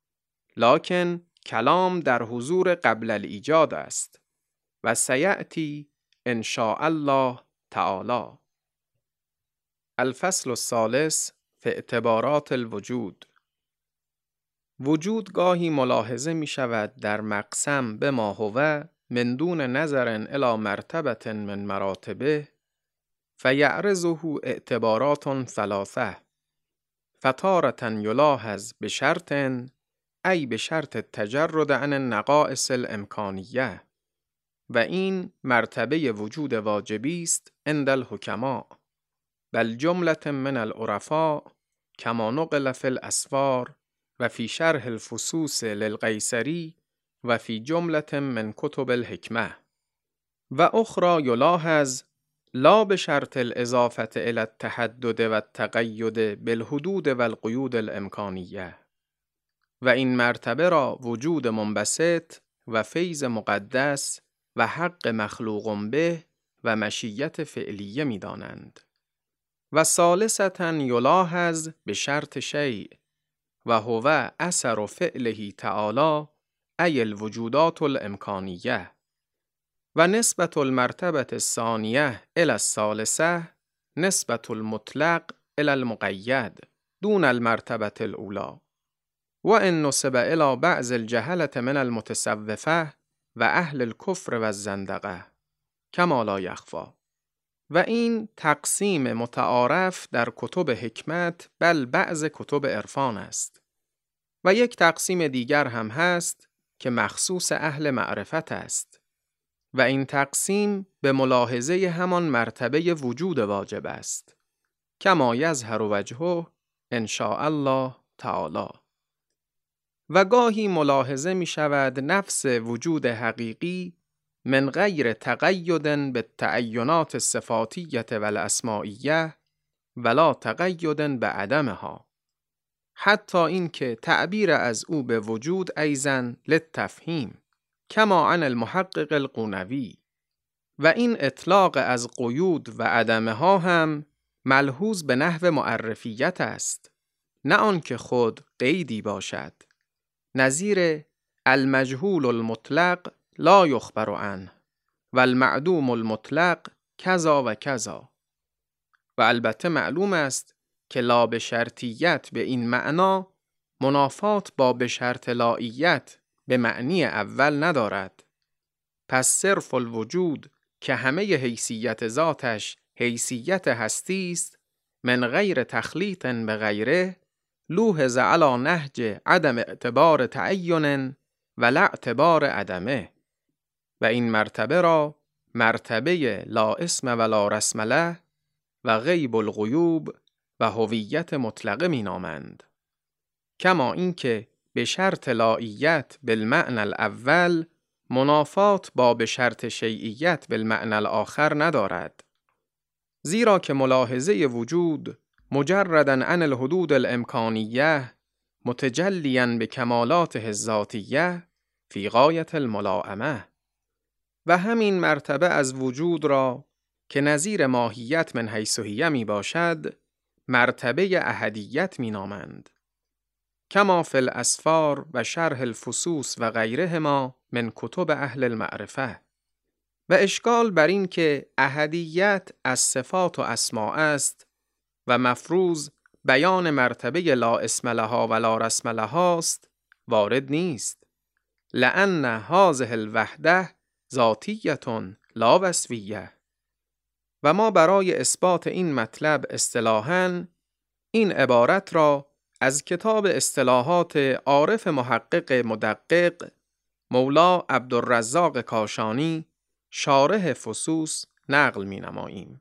لکن کلام در حضور قبل الایجاد است و سیأتی ان شاء الله تعالی. الفصل الثالث فی اعتبارات الوجود. وجود گاهی ملاحظه می شود در مقسم به ما هو من دون نظر الی مرتبة من مراتبه فیعرضه اعتبارات ثلاثه، فتارة یلاحظ بشرط ای بشرط التجرد عن النقائص الامکانیه، و این مرتبه وجود واجبی است عند الحکماء، بل جملة من العرفاء کما نقل فی الاسفار و فی شرح الفصوص للقیصری و فی جملة من کتب الحکمه، و اخرى یلاحظ لا بشرط الاضافة الی التحدد و التقید بالحدود و القیود الامکانیه، و این مرتبه را وجود منبسط و فیض مقدس و حق مخلوق به و مشیت فعلیه می دانند. و ثالثة یلاحظ بشرط شیء و هو اثر فعله تعالی ای الوجودات الامکانیه، و نسبت المرتبة الثانیه الی الثالثه نسبت المطلق الی المقید دون المرتبة الاولی، و ان نسب الی بعض الجهلة من المتصوفه و اهل الکفر و الزندقه کما لا یخفی. و این تقسیم متعارف در کتب حکمت بل بعض کتب عرفان است. و یک تقسیم دیگر هم هست که مخصوص اهل معرفت است و این تقسیم به ملاحظه همان مرتبه وجود واجب است، کما یظهر وجهه ان شاء الله تعالی. و گاهی ملاحظه می شود نفس وجود حقیقی من غیر تقید بالتعینات الصفاتیة و الاسمائیه ولا تقید بعدمها، حتی این که تعبیر از او به وجود ایضاً للتفهیم کما عن المحقق القونوی، و این اطلاق از قیود و عدمها هم ملحوظ به نحو معرفیت است، نه آنکه خود قیدی باشد، نظیر المجهول المطلق لا یخبر عنه و المعدوم المطلق کذا و کذا. و البته معلوم است که لا به شرطیت به این معنا منافات با به شرط لاییت به معنی اول ندارد. پس صرف الوجود که همه حیثیت ذاتش حیثیت هستی است من غیر تخلیط به غیره، لوحظ علی نهج عدم اعتبار تعین و لا اعتبار عدمه، و این مرتبه را مرتبه لا اسم و لا رسم له و غیب الغیوب و هویت مطلقه می نامند، کما اینکه به شرط لاییت بالمعنى الاول منافات با به شرط شیعیت بالمعنى الاخر ندارد، زیرا که ملاحظه وجود مجرداً عن الحدود الامکانیه متجلیاً به کمالاته الذاتیه فی غایت الملائمه، و همین مرتبه از وجود را که نظیر ماهیت من حیث هی می باشد مرتبه احدیت می نامند، کما فی الاسفار و شرح الفصوص و غیرهما من کتب اهل المعرفه. و اشکال بر این که احدیت از صفات و اسماء است و مفروض بیان مرتبه لا اسم لها و لا رسم لها است وارد نیست، لأن هذه الوحده ذاتیة لا وصفیه. و ما برای اثبات این مطلب اصطلاحاً این عبارت را از کتاب اصطلاحات عارف محقق مدقق مولا عبدالرزاق کاشانی شارح فصوص نقل می نماییم.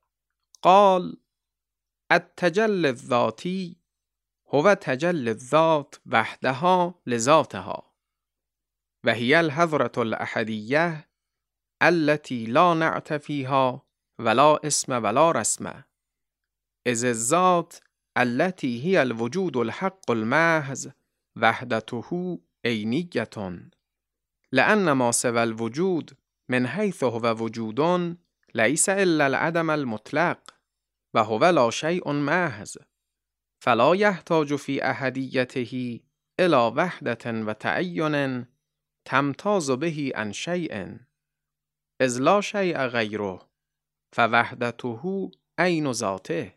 قال التجلی الذاتی هو تجلی الذات وحدها لذاتها و هی الحضرة الاحدیه التي لا نعت فيها ولا اسم ولا رسم اذ الذات التي هي الوجود الحق المحض وحدته عینیة لأن ما سوى الوجود من حيث هو وجود ليس إلا العدم المطلق وهو لا شيء محض فلا يحتاج في أحديته إلى وحدة وتعين تمتاز به عن شيء إذ لا شيء غيره فوحدته عين ذاته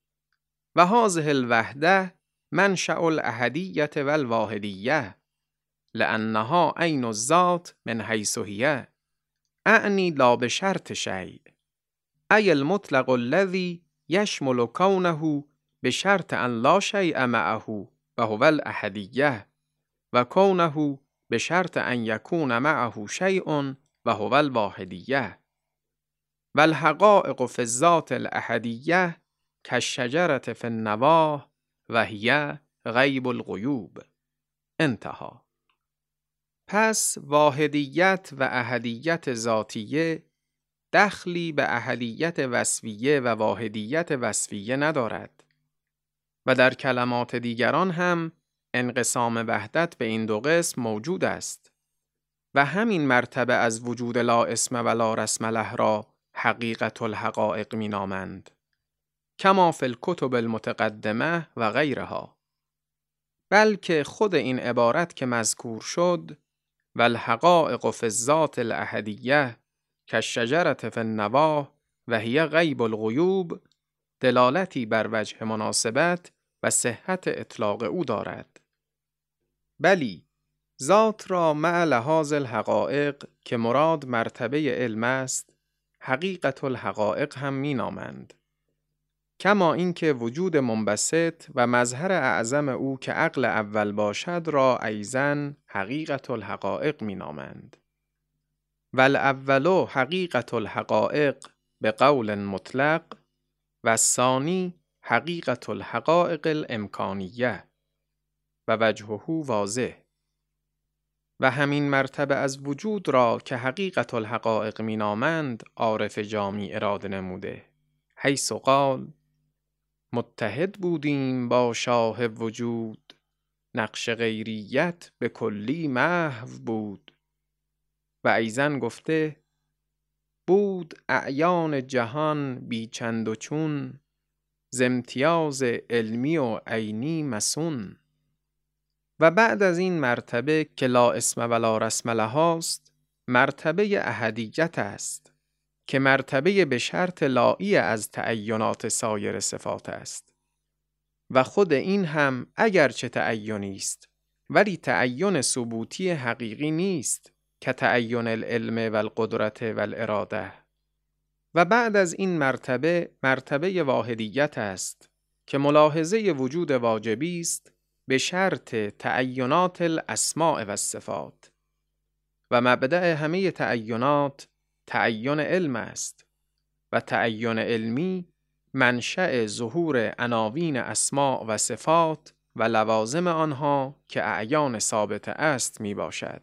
وهذه الوحدة منشأ الأحدية والواحدية لأنها عين الذات من حيث هي أعني لا بشرط شيء أي المطلق الذي يشمل كونه بشرط أن لا شيء معه وهو الأحدية وكونه بشرط أن يكون معه شيء وهو الواحدية والحقائق في الذات الأحدية كالشجرة في النواه وهي غیب الغیوب. انتهى. پس واحدیت و احدیت ذاتیه دخلی به احدیت وصفیه و واحدیت وصفیه ندارد و در کلمات دیگران هم انقسام وحدت به این دو قسم موجود است و همین مرتبه از وجود لا اسم و لا رسم له را حقیقت الحقائق می نامند کما فی الکتب المتقدمه و غیرها. بلکه خود این عبارت که مذکور شد و الحقائق فی الذات الاحدیه کالشجرة فی النواه و هی غیب الغیوب دلالتی بر وجه مناسبت و صحت اطلاق او دارد. بلی ذات را مع لحاظ الحقائق که مراد مرتبه علم است حقیقت الحقائق هم می نامند. کما اینکه وجود منبسط و مظهر اعظم او که عقل اول باشد را ایضاً حقیقت الحقائق می نامند. والاول حقیقت الحقائق به قول مطلق و الثانی حقیقت الحقائق الامکانیه و وجهه واضح. و همین مرتبه از وجود را که حقیقت الحقائق می نامند عارف جامی اراده نموده حیث قال متحد بودیم با شاه وجود نقش غیریت به کلی محو بود و ایضاً گفته بود اعیان جهان بی چند و چون ز امتیاز علمی و عینی مسون. و بعد از این مرتبه که لا اسم و لا رسم لهاست مرتبه احدیت است که مرتبه به شرط لایی از تعینات سایر صفات است و خود این هم اگرچه تعینی است ولی تعین ثبوتی حقیقی نیست که تعین العلم و القدرت و الاراده. و بعد از این مرتبه مرتبه واحدیت است که ملاحظه وجود واجبی است به شرط تعینات الاسماء و الصفات و مبدأ همه تعینات تعین علم است و تعین علمی منشأ ظهور عناوین اسماء و صفات و لوازم آنها که اعیان ثابته است می باشد.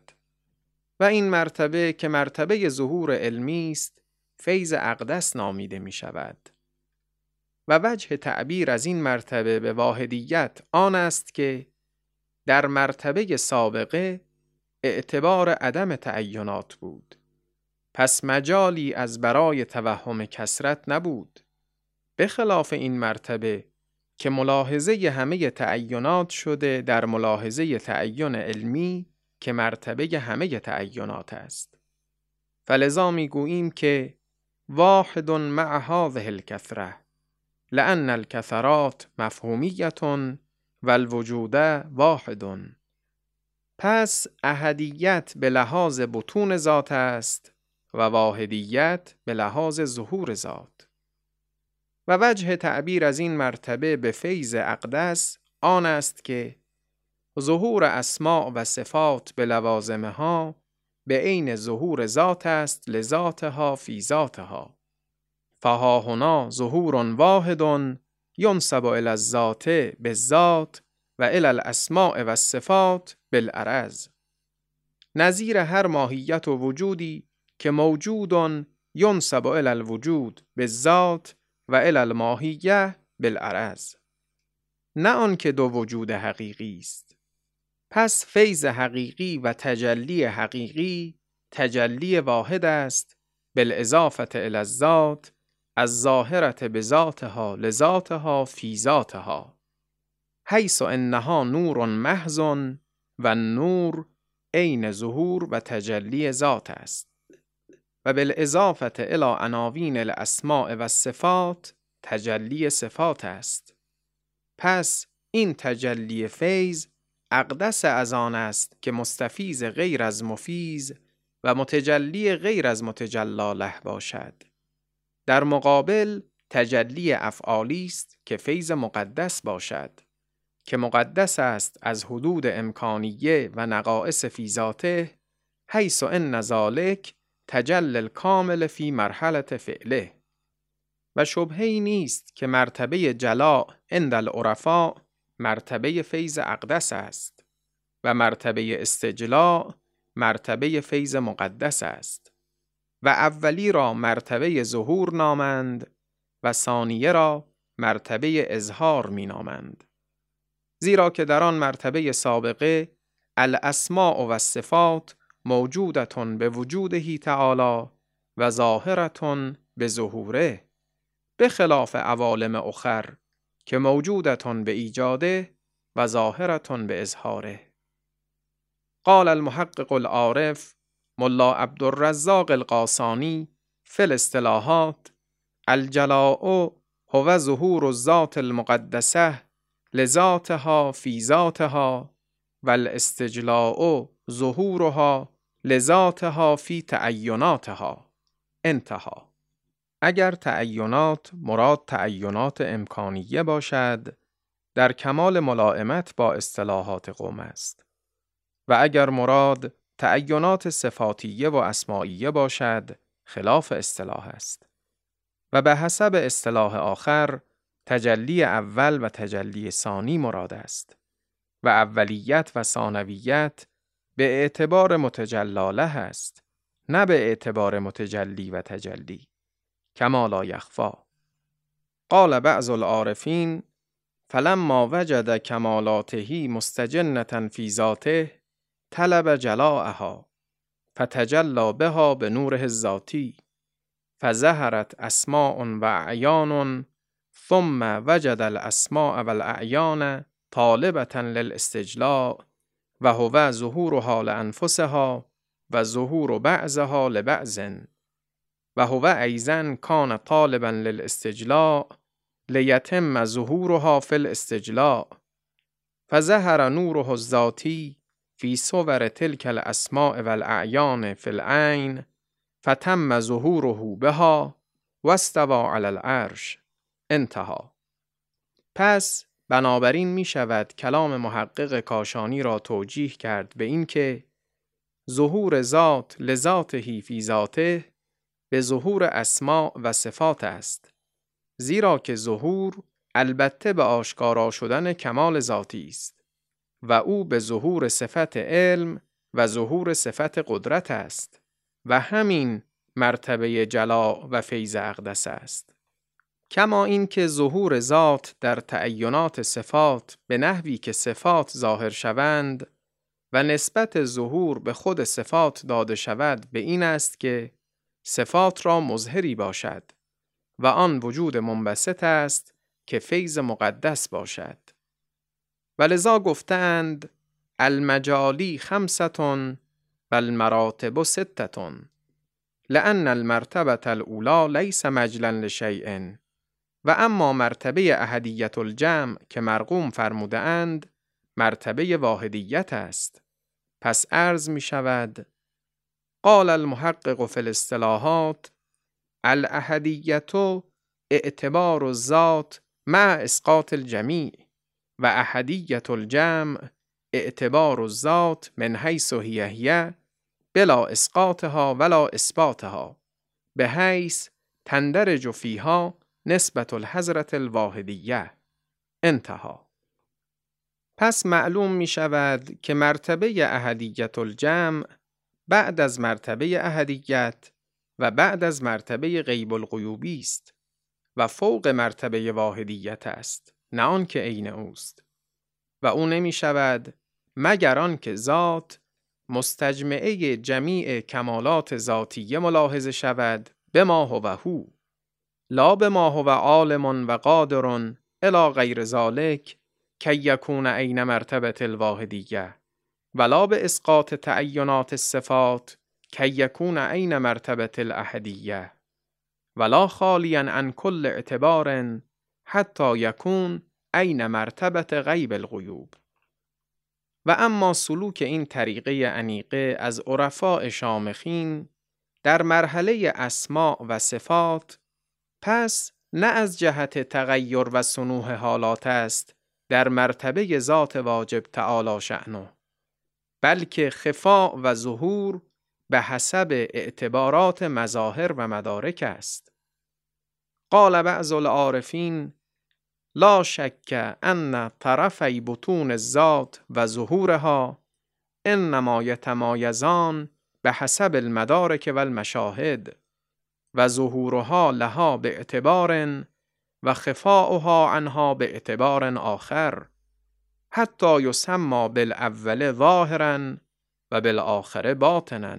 و این مرتبه که مرتبه ظهور علمی است فیض اقدس نامیده می شود. و وجه تعبیر از این مرتبه به واحدیت آن است که در مرتبه سابقه اعتبار عدم تعینات بود. پس مجالی از برای توهم کثرت نبود. به خلاف این مرتبه که ملاحظه همه تعینات شده در ملاحظه تعین علمی که مرتبه همه تعینات است. فلذا می گوییم که واحد مع هذه الکثرة لأن الکثرات مفهومیت و الوجود واحد. پس احدیت به لحاظ بطون ذات است و واحدیت به لحاظ ظهور ذات. و وجه تعبیر از این مرتبه به فیض اقدس آن است که ظهور اسماء و صفات به لوازمها به عین ظهور ذات است لذاتها فی ذاتها. فها هنا ظهور واحد ینسب الی الذات بالذات و الی الاسماء و الصفات بالعرض. نظیر هر ماهیت و وجودی که موجود ینسب الی الوجود بالذات و الی الماهیه بالعرض، نه آن که دو وجود حقیقی است. پس فیض حقیقی و تجلی حقیقی تجلی واحد است بالاضافه الی الذات الظاهرة بذاتها لذاتها فی ذاتها، حیث انها نور محض و النور عین ظهور و تجلی ذات است. و بالاضافه الی عناوین الاسماء و الصفات تجلی صفات است. پس این تجلی فیض اقدس از آن است که مستفیض غیر از مفیض و متجلی غیر از متجلی له باشد. در مقابل تجلی افعالی است که فیض مقدس باشد، که مقدس است از حدود امکانیه و نقائص فی ذاته، حیث ان ذلک تجلی الکامل فی مرحله فعله. و شبهه‌ای نیست که مرتبه جلاء عند العرفاء مرتبه فیض اقدس است و مرتبه استجلاء مرتبه فیض مقدس است و اولی را مرتبه ظهور نامند و ثانیه را مرتبه اظهار می نامند، زیرا که در آن مرتبه سابقه الاسماء و الصفات موجودتون به وجوده تعالی و ظاهرتون به ظهوره، به خلاف عوالم اخر که موجودتون به ایجاده و ظاهرتون به اظهاره. قال المحقق العارف ملا عبدالرزاق القاسانی فی الاصطلاحات: الجلاء هو ظهور الذات المقدسه لذاتها فی ذاتها و الاستجلاء ظهورها لذاتها فی تعیناتها. انتها. اگر تعینات مراد تعینات امکانیه باشد، در کمال ملائمت با اصطلاحات قوم است، و اگر مراد تعینات صفاتیه و اسمائیه باشد، خلاف اصطلاح است. و به حسب اصطلاح آخر تجلی اول و تجلی ثانی مراد است و اولیت و ثانویت به اعتبار متجلاله است، نه به اعتبار متجلی و تجلی، کما لا یخفی. قال بعض العارفین: فلما وجد کمالاته مستجنة فی ذاته طلب جلاءها فتجلی بها بنوره الذاتی فظهرت اسماء و اعیان ثم وجد الاسماء و الاعیان طالبة للاستجلاء و هو ظهورها لانفسها و ظهور بعضها لبعض و هو ایضا کان طالبا للاستجلاء لیتم ظهورها فی الاستجلاء فظهر نوره الذاتی فی صور تلک الاسماء و الاعیان فی العین فتم ظهوره بها و استوى علی العرش. انتها. پس بنابراین می شود کلام محقق کاشانی را توجیه کرد به این که ظهور ذات لذاته فی ذاته به ظهور اسماء و صفات است، زیرا که ظهور البته به آشکارا شدن کمال ذاتی است و او به ظهور صفت علم و ظهور صفت قدرت است و همین مرتبه جلا و فیض اقدس است. کما این که ظهور ذات در تعینات صفات به نحوی که صفات ظاهر شوند و نسبت ظهور به خود صفات داده شود به این است که صفات را مظهری باشد و آن وجود منبسط است که فیض مقدس باشد. ولذا گفتند المجالی خمستون و المراتب ستتون لأن المرتبة الأولى لیس مجلا لشیء و اما مرتبه احدیت الجمع که مرقوم فرموده اند مرتبه واحدیت است. پس عرض می شود قال المحقق في الاصطلاحات: الاحدیة اعتبار الذات مع اسقاط الجمیع و احدیة الجمع اعتبار الذات من حیث هی هی بلا اسقاطها ولا اثباتها بحیث تندرج فیها نسبت الحضرة الواحدیه. انتهى. پس معلوم می شود که مرتبه احدیت الجمع بعد از مرتبه احدیت و بعد از مرتبه غیب الغیوبی است و فوق مرتبه واحدیت است، نه آن که عین اوست، و او نمی شود مگر آن که ذات مستجمعه جمیع کمالات ذاتیه ملاحظه شود به ما هو هو، لا به ما هو عالم و قادر الی غیر ذلک کی یکون عین مرتبه الواحدیه ولا به اسقاط تعینات الصفات کی یکون عین مرتبه الاحدیه ولا خالیا عن کل اعتبار حتی یکون عین مرتبه غیب الغیوب. و اما سلوک این طریقه انیقه از عرفاء شامخین در مرحله اسماء و صفات پس نه از جهت تغییر و سنوح حالات است در مرتبه ذات واجب تعالی شأنه، بلکه خفاء و ظهور به حسب اعتبارات مظاهر و مدارک است. قال بعض العارفین: لا شک ان طرفی بطون الذات و ظهورها انما یتمایزان به حسب المدارک و المشاهد و ظهورها لها به اعتبار و خفاؤها عنها به اعتبار آخر حتی یسمى بالاول ظاهرا و بالآخر باطنا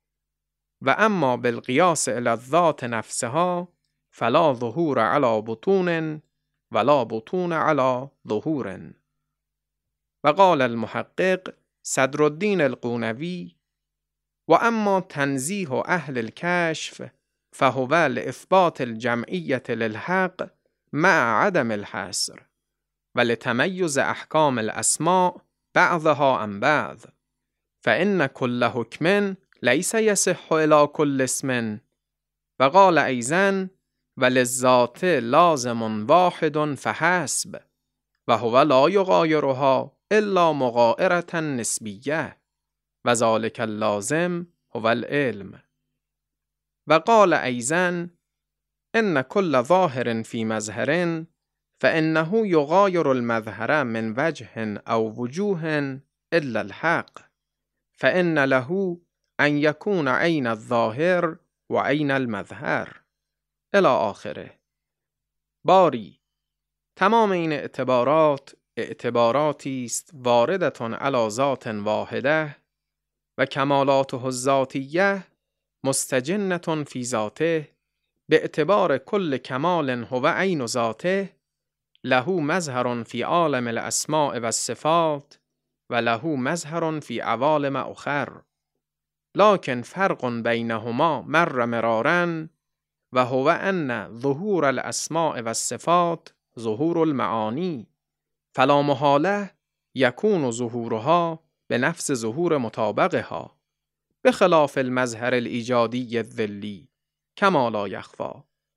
و اما بالقیاس الی الذات نفسها فلا ظهور علی بطون ولا بطون علی ظهور. و قال المحقق صدر الدین القونوی: و اما تنزیه اهل الکشف فهو لإثبات الجمعیة للحق مع عدم الحصر و لتمیز احکام الاسماء بعضها عن بعض فإن كل حکم لیس یصح الی کل اسم. و قال ایضا: وللذات لازم واحد فحسب و هو لا یغایرها الا مغایرة نسبیه و ذلک اللازم هو العلم. و قال ایضا: ان كل ظاهر فی مظهر فانه یغایر المظهر من وجه او وجوه الا الحق فان له ان یکون عین الظاهر و عین المظهر الی آخره. باری تمام این اعتبارات اعتباراتی است واردتون علی ذات واحده و کمالاته الذاتیه مستجنة فی ذاته به اعتبار کل کمال هو عین ذاته له مظهر فی عالم الاسماء و الصفات و له مظهر فی عوالم اخر لکن فرق بینهما مر مرارا و هو ان ظهور الاسماء و الصفات ظهور المعانی فلا محاله یکون ظهورها به نفس ظهور مطابقها بخلاف المظهر الایجادی الذلی کما لا یخفی.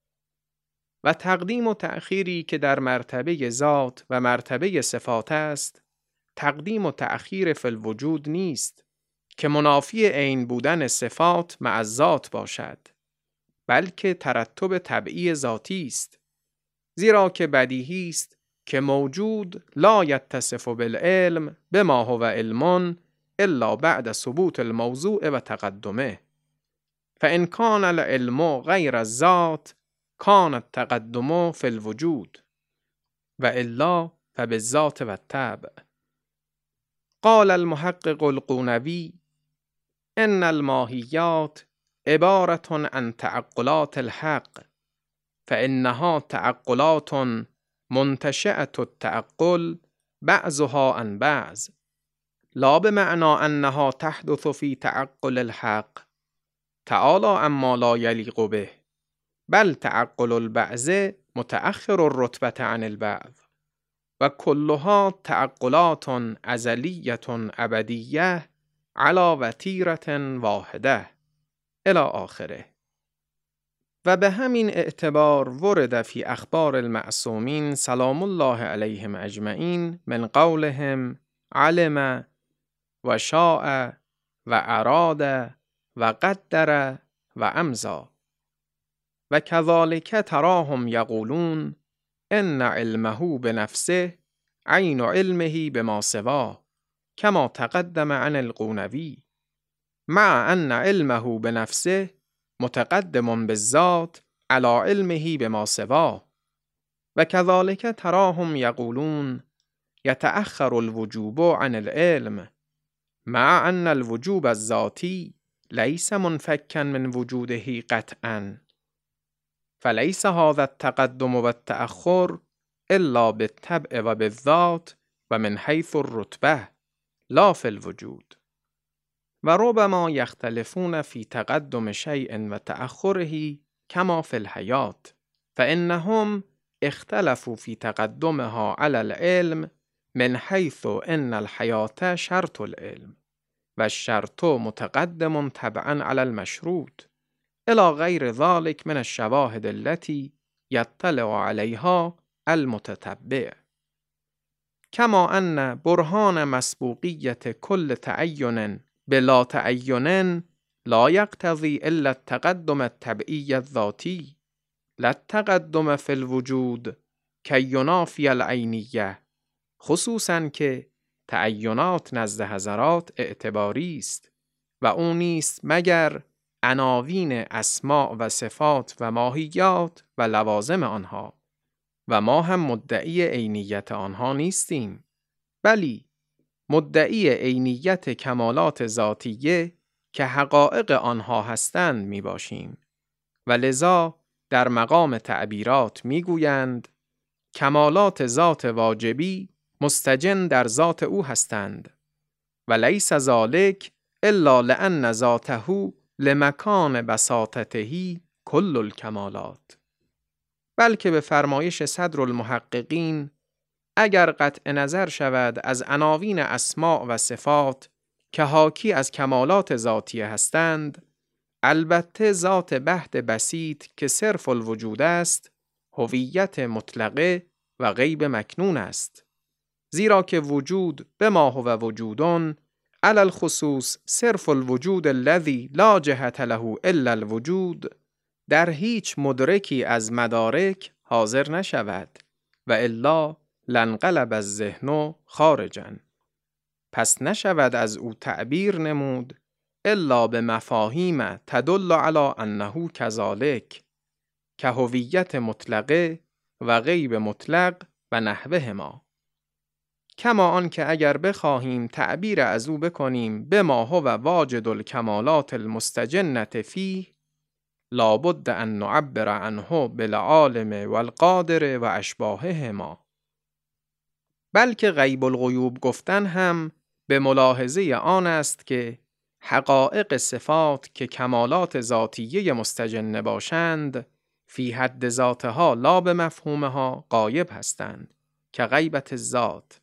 و تقدیم و تأخیری که در مرتبه ذات و مرتبه صفات است تقدیم و تأخیر فی الوجود نیست که منافی عین بودن صفات مع ذات باشد، بلکه ترتب طبعی ذاتی است، زیرا که بدیهی است که موجود لا یتصف بالعلم بما هو علم الا بعد ثبوت الموضوع و تقدمه فان کان العلم غیر الذات کان التقدم فی الوجود و الا فبالذات و الطبع. قال المحقق القونوی: ان الماهیات عبارة عن تعقلات الحق فإنها تعقلات منتشئة التعقل بعضها عن بعض لا بمعنى أنها تحدث في تعقل الحق تعالى عما لا يليق به بل تعقل البعض متأخر الرتبة عن البعض و كلها تعقلات ازلیة ابدیة على وتیرة واحده. الی آخره. و به همین اعتبار ورد فی اخبار المعصومین سلام الله علیهم اجمعین من قولهم علم و شاء و اراد و قدر و امضا و کذالک تراهم یقولون ان علمه بنفسه عین علمه بما سواه کما تقدم عن القونوی مع ان علمه بنفسه متقدم بالذات علی علمه بما سواه و کذالک تراهم یقولون یتأخر الوجوب عن العلم مع ان الوجوب الذاتی لیس منفکا من وجوده قطعا فلیس هذا التقدم و التأخر الا بالطبع و بالذات و من حیث الرتبه لا فی الوجود و ربما یختلفون فی تقدم شیء و تأخره کما فی الحیاة فانهم اختلفوا فی تقدمها علی العلم من حیث ان الحیاة شرط العلم و الشرط متقدم طبعا علی المشروط الی غیر ذلك من الشواهد التي یطلع علیها المتتبع کما ان برهان مسبوقیت کل تعین بلا تعین لا یقتضی الا التقدم الطبعی الذاتی لا التقدم فی الوجود کی ینافی العینیه خصوصا که تعینات نزد حضرات اعتباری است و او نیست مگر عناوین اسماء و صفات و ماهیات و لوازم آنها و ما هم مدعی عینیت آنها نیستیم بلی مدعی عینیت کمالات ذاتیه که حقایق آنها هستند می باشیم و لذا در مقام تعبیرات می گویند کمالات ذات واجبی مستجن در ذات او هستند و لیس ذالک الا لأن ذاته لمکان بساطته کل الکمالات بلکه به فرمایش صدر المحققین اگر قطع نظر شود از عناوین اسماء و صفات که حاکی از کمالات ذاتیه هستند البته ذات بحت بسیط که صرف الوجود است هویت مطلقه و غیب مکنون است زیرا که وجود بما هو وجودون علی الخصوص صرف الوجود الذی لا جهت له الا الوجود در هیچ مدرکی از مدارک حاضر نشود و الا لانقلب الذهن خارجا پس نشود از او تعبیر نمود الا به مفاهیم تدل علی انه کذالک که هویت مطلقه و غیب مطلق و نحوه ما کما آن که اگر بخواهیم تعبیر از او بکنیم به ما هو واجد الکمالات المستجنة فیه لابد ان نعبر عنه بالعالم والقادر و اشباهه ما بلکه غیب الغیوب گفتن هم به ملاحظه آن است که حقایق صفات که کمالات ذاتیه مستجنه باشند فی حد ذاتها لا به مفهومها غایب هستند که غیبت الذات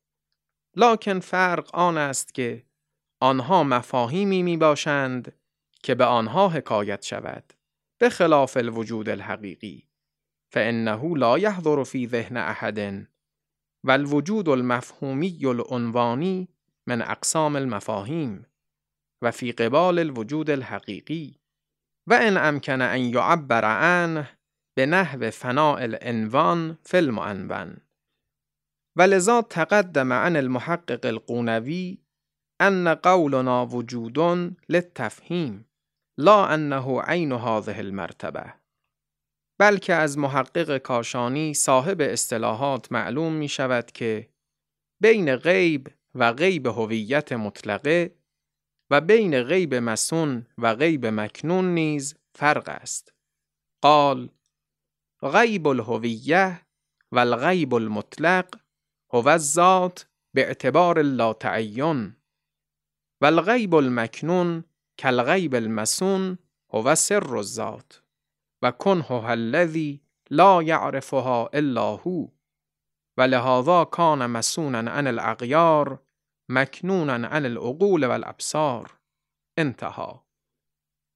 لکن فرق آن است که آنها مفاهیمی می باشند که به آنها حکایت شود به خلاف الوجود الحقیقی فانه لا یحضر فی ذهن احد و الوجود المفهومی العنوانی من اقسام المفاهیم و فی قبال الوجود الحقیقی و ان امکن ان یعبر عنه به نحو فناء العنوان فی المعنون و لذا تقدم عن المحقق القونوی ان قولنا وجود للتفهیم لا انه عین هذه المرتبه بلکه از محقق کاشانی صاحب اصطلاحات معلوم می شود که بین غیب و غیب هویت مطلقه و بین غیب مسون و غیب مکنون نیز فرق است. قال غیب الهویه و الغیب المطلق هو الذات باعتبار لا تعین و الغیب المکنون کالغیب المسون هو سر الذات و کنهها الذی لا یعرفها الا هو و لهذا کان مسونا عن الاغیار مکنونا عن العقول والابصار. انتها.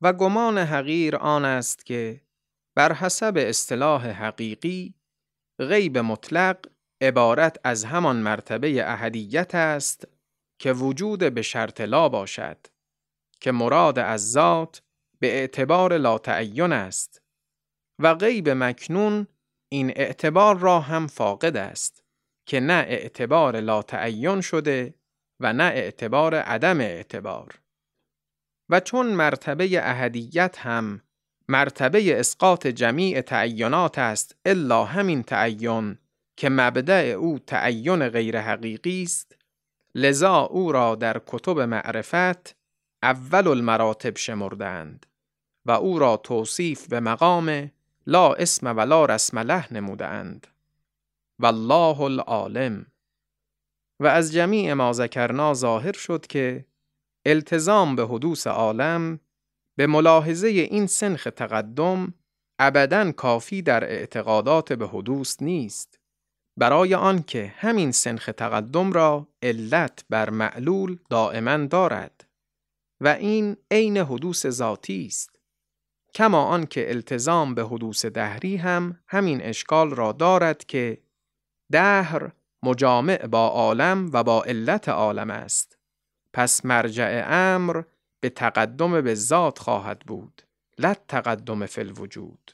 و گمان حقیر آن است که بر حسب اصطلاح حقیقی غیب مطلق عبارت از همان مرتبه احدیت است که وجود به شرط لا باشد، که مراد از ذات به اعتبار لا تعین است و غیب مکنون این اعتبار را هم فاقد است که نه اعتبار لا تعین شده و نه اعتبار عدم اعتبار. و چون مرتبه احدیت هم مرتبه اسقاط جمیع تعینات است الا همین تعین که مبدأ او تعین غیر حقیقی است، لذا او را در کتب معرفت اول المراتب شمردند و او را توصیف به مقام لا اسم ولا رسم له نمودند. والله العالم. و از جمیع ما ذکرنا ظاهر شد که التزام به حدوث عالم به ملاحظه این سنخ تقدم ابداً کافی در اعتقادات به حدوث نیست، برای آن که همین سنخ تقدم را علت بر معلول دائما دارد و این عین حدوث ذاتی است، کما آن که التزام به حدوث دهری هم همین اشکال را دارد که دهر مجامع با عالم و با علت عالم است، پس مرجع امر به تقدم به ذات خواهد بود، لا تقدم فی الوجود.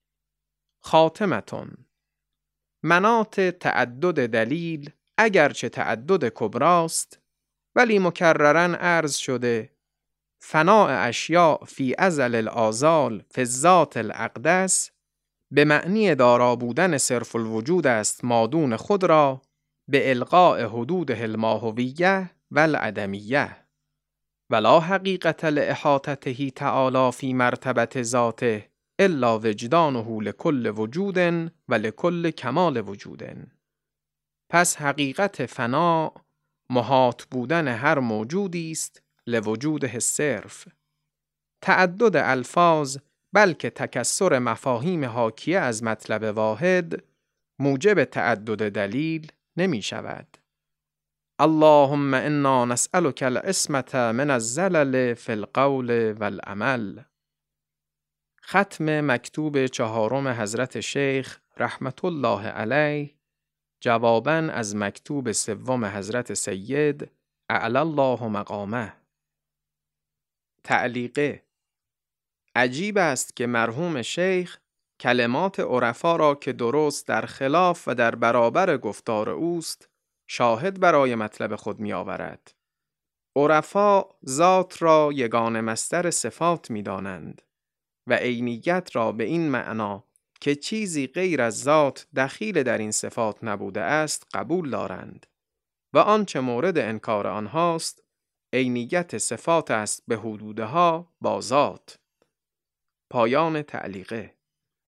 خاتمتون. مناط تعدد دلیل اگرچه تعدد کبراست، ولی مکررن عرض شده فناء اشیاء فی ازل الآزال فی الذات الاقدس به معنی دارا بودن صرف الوجود است مادون خود را به القاء حدوده الماهویه و العدمیه ولا حقیقت لاحاطته تعالی فی مرتبت ذاته الا وجدانه لکل وجود و لکل کمال وجود. پس حقیقت فنا محاط بودن هر موجودی است لوجوده صرف. تعدد الفاظ بلکه تکسر مفاهیم حاکیه از مطلب واحد موجب تعدد دلیل نمی شود. اللهم انا نسألك العصمة من الزلل فی القول والعمل. ختم مکتوب چهارم حضرت شیخ رحمت الله علیه جواباً از مکتوب سوم حضرت سید اعلی الله مقامه. تعلیقه. عجیب است که مرحوم شیخ کلمات عرفا را که درست در خلاف و در برابر گفتار اوست شاهد برای مطلب خود می آورد. عرفا ذات را یگانه مصدر صفات می دانند و عینیت را به این معنا که چیزی غیر از ذات دخیل در این صفات نبوده است قبول دارند و آنچه مورد انکار آنهاست عینیت صفات است به حدودها با ذات. پایان تعلیقه.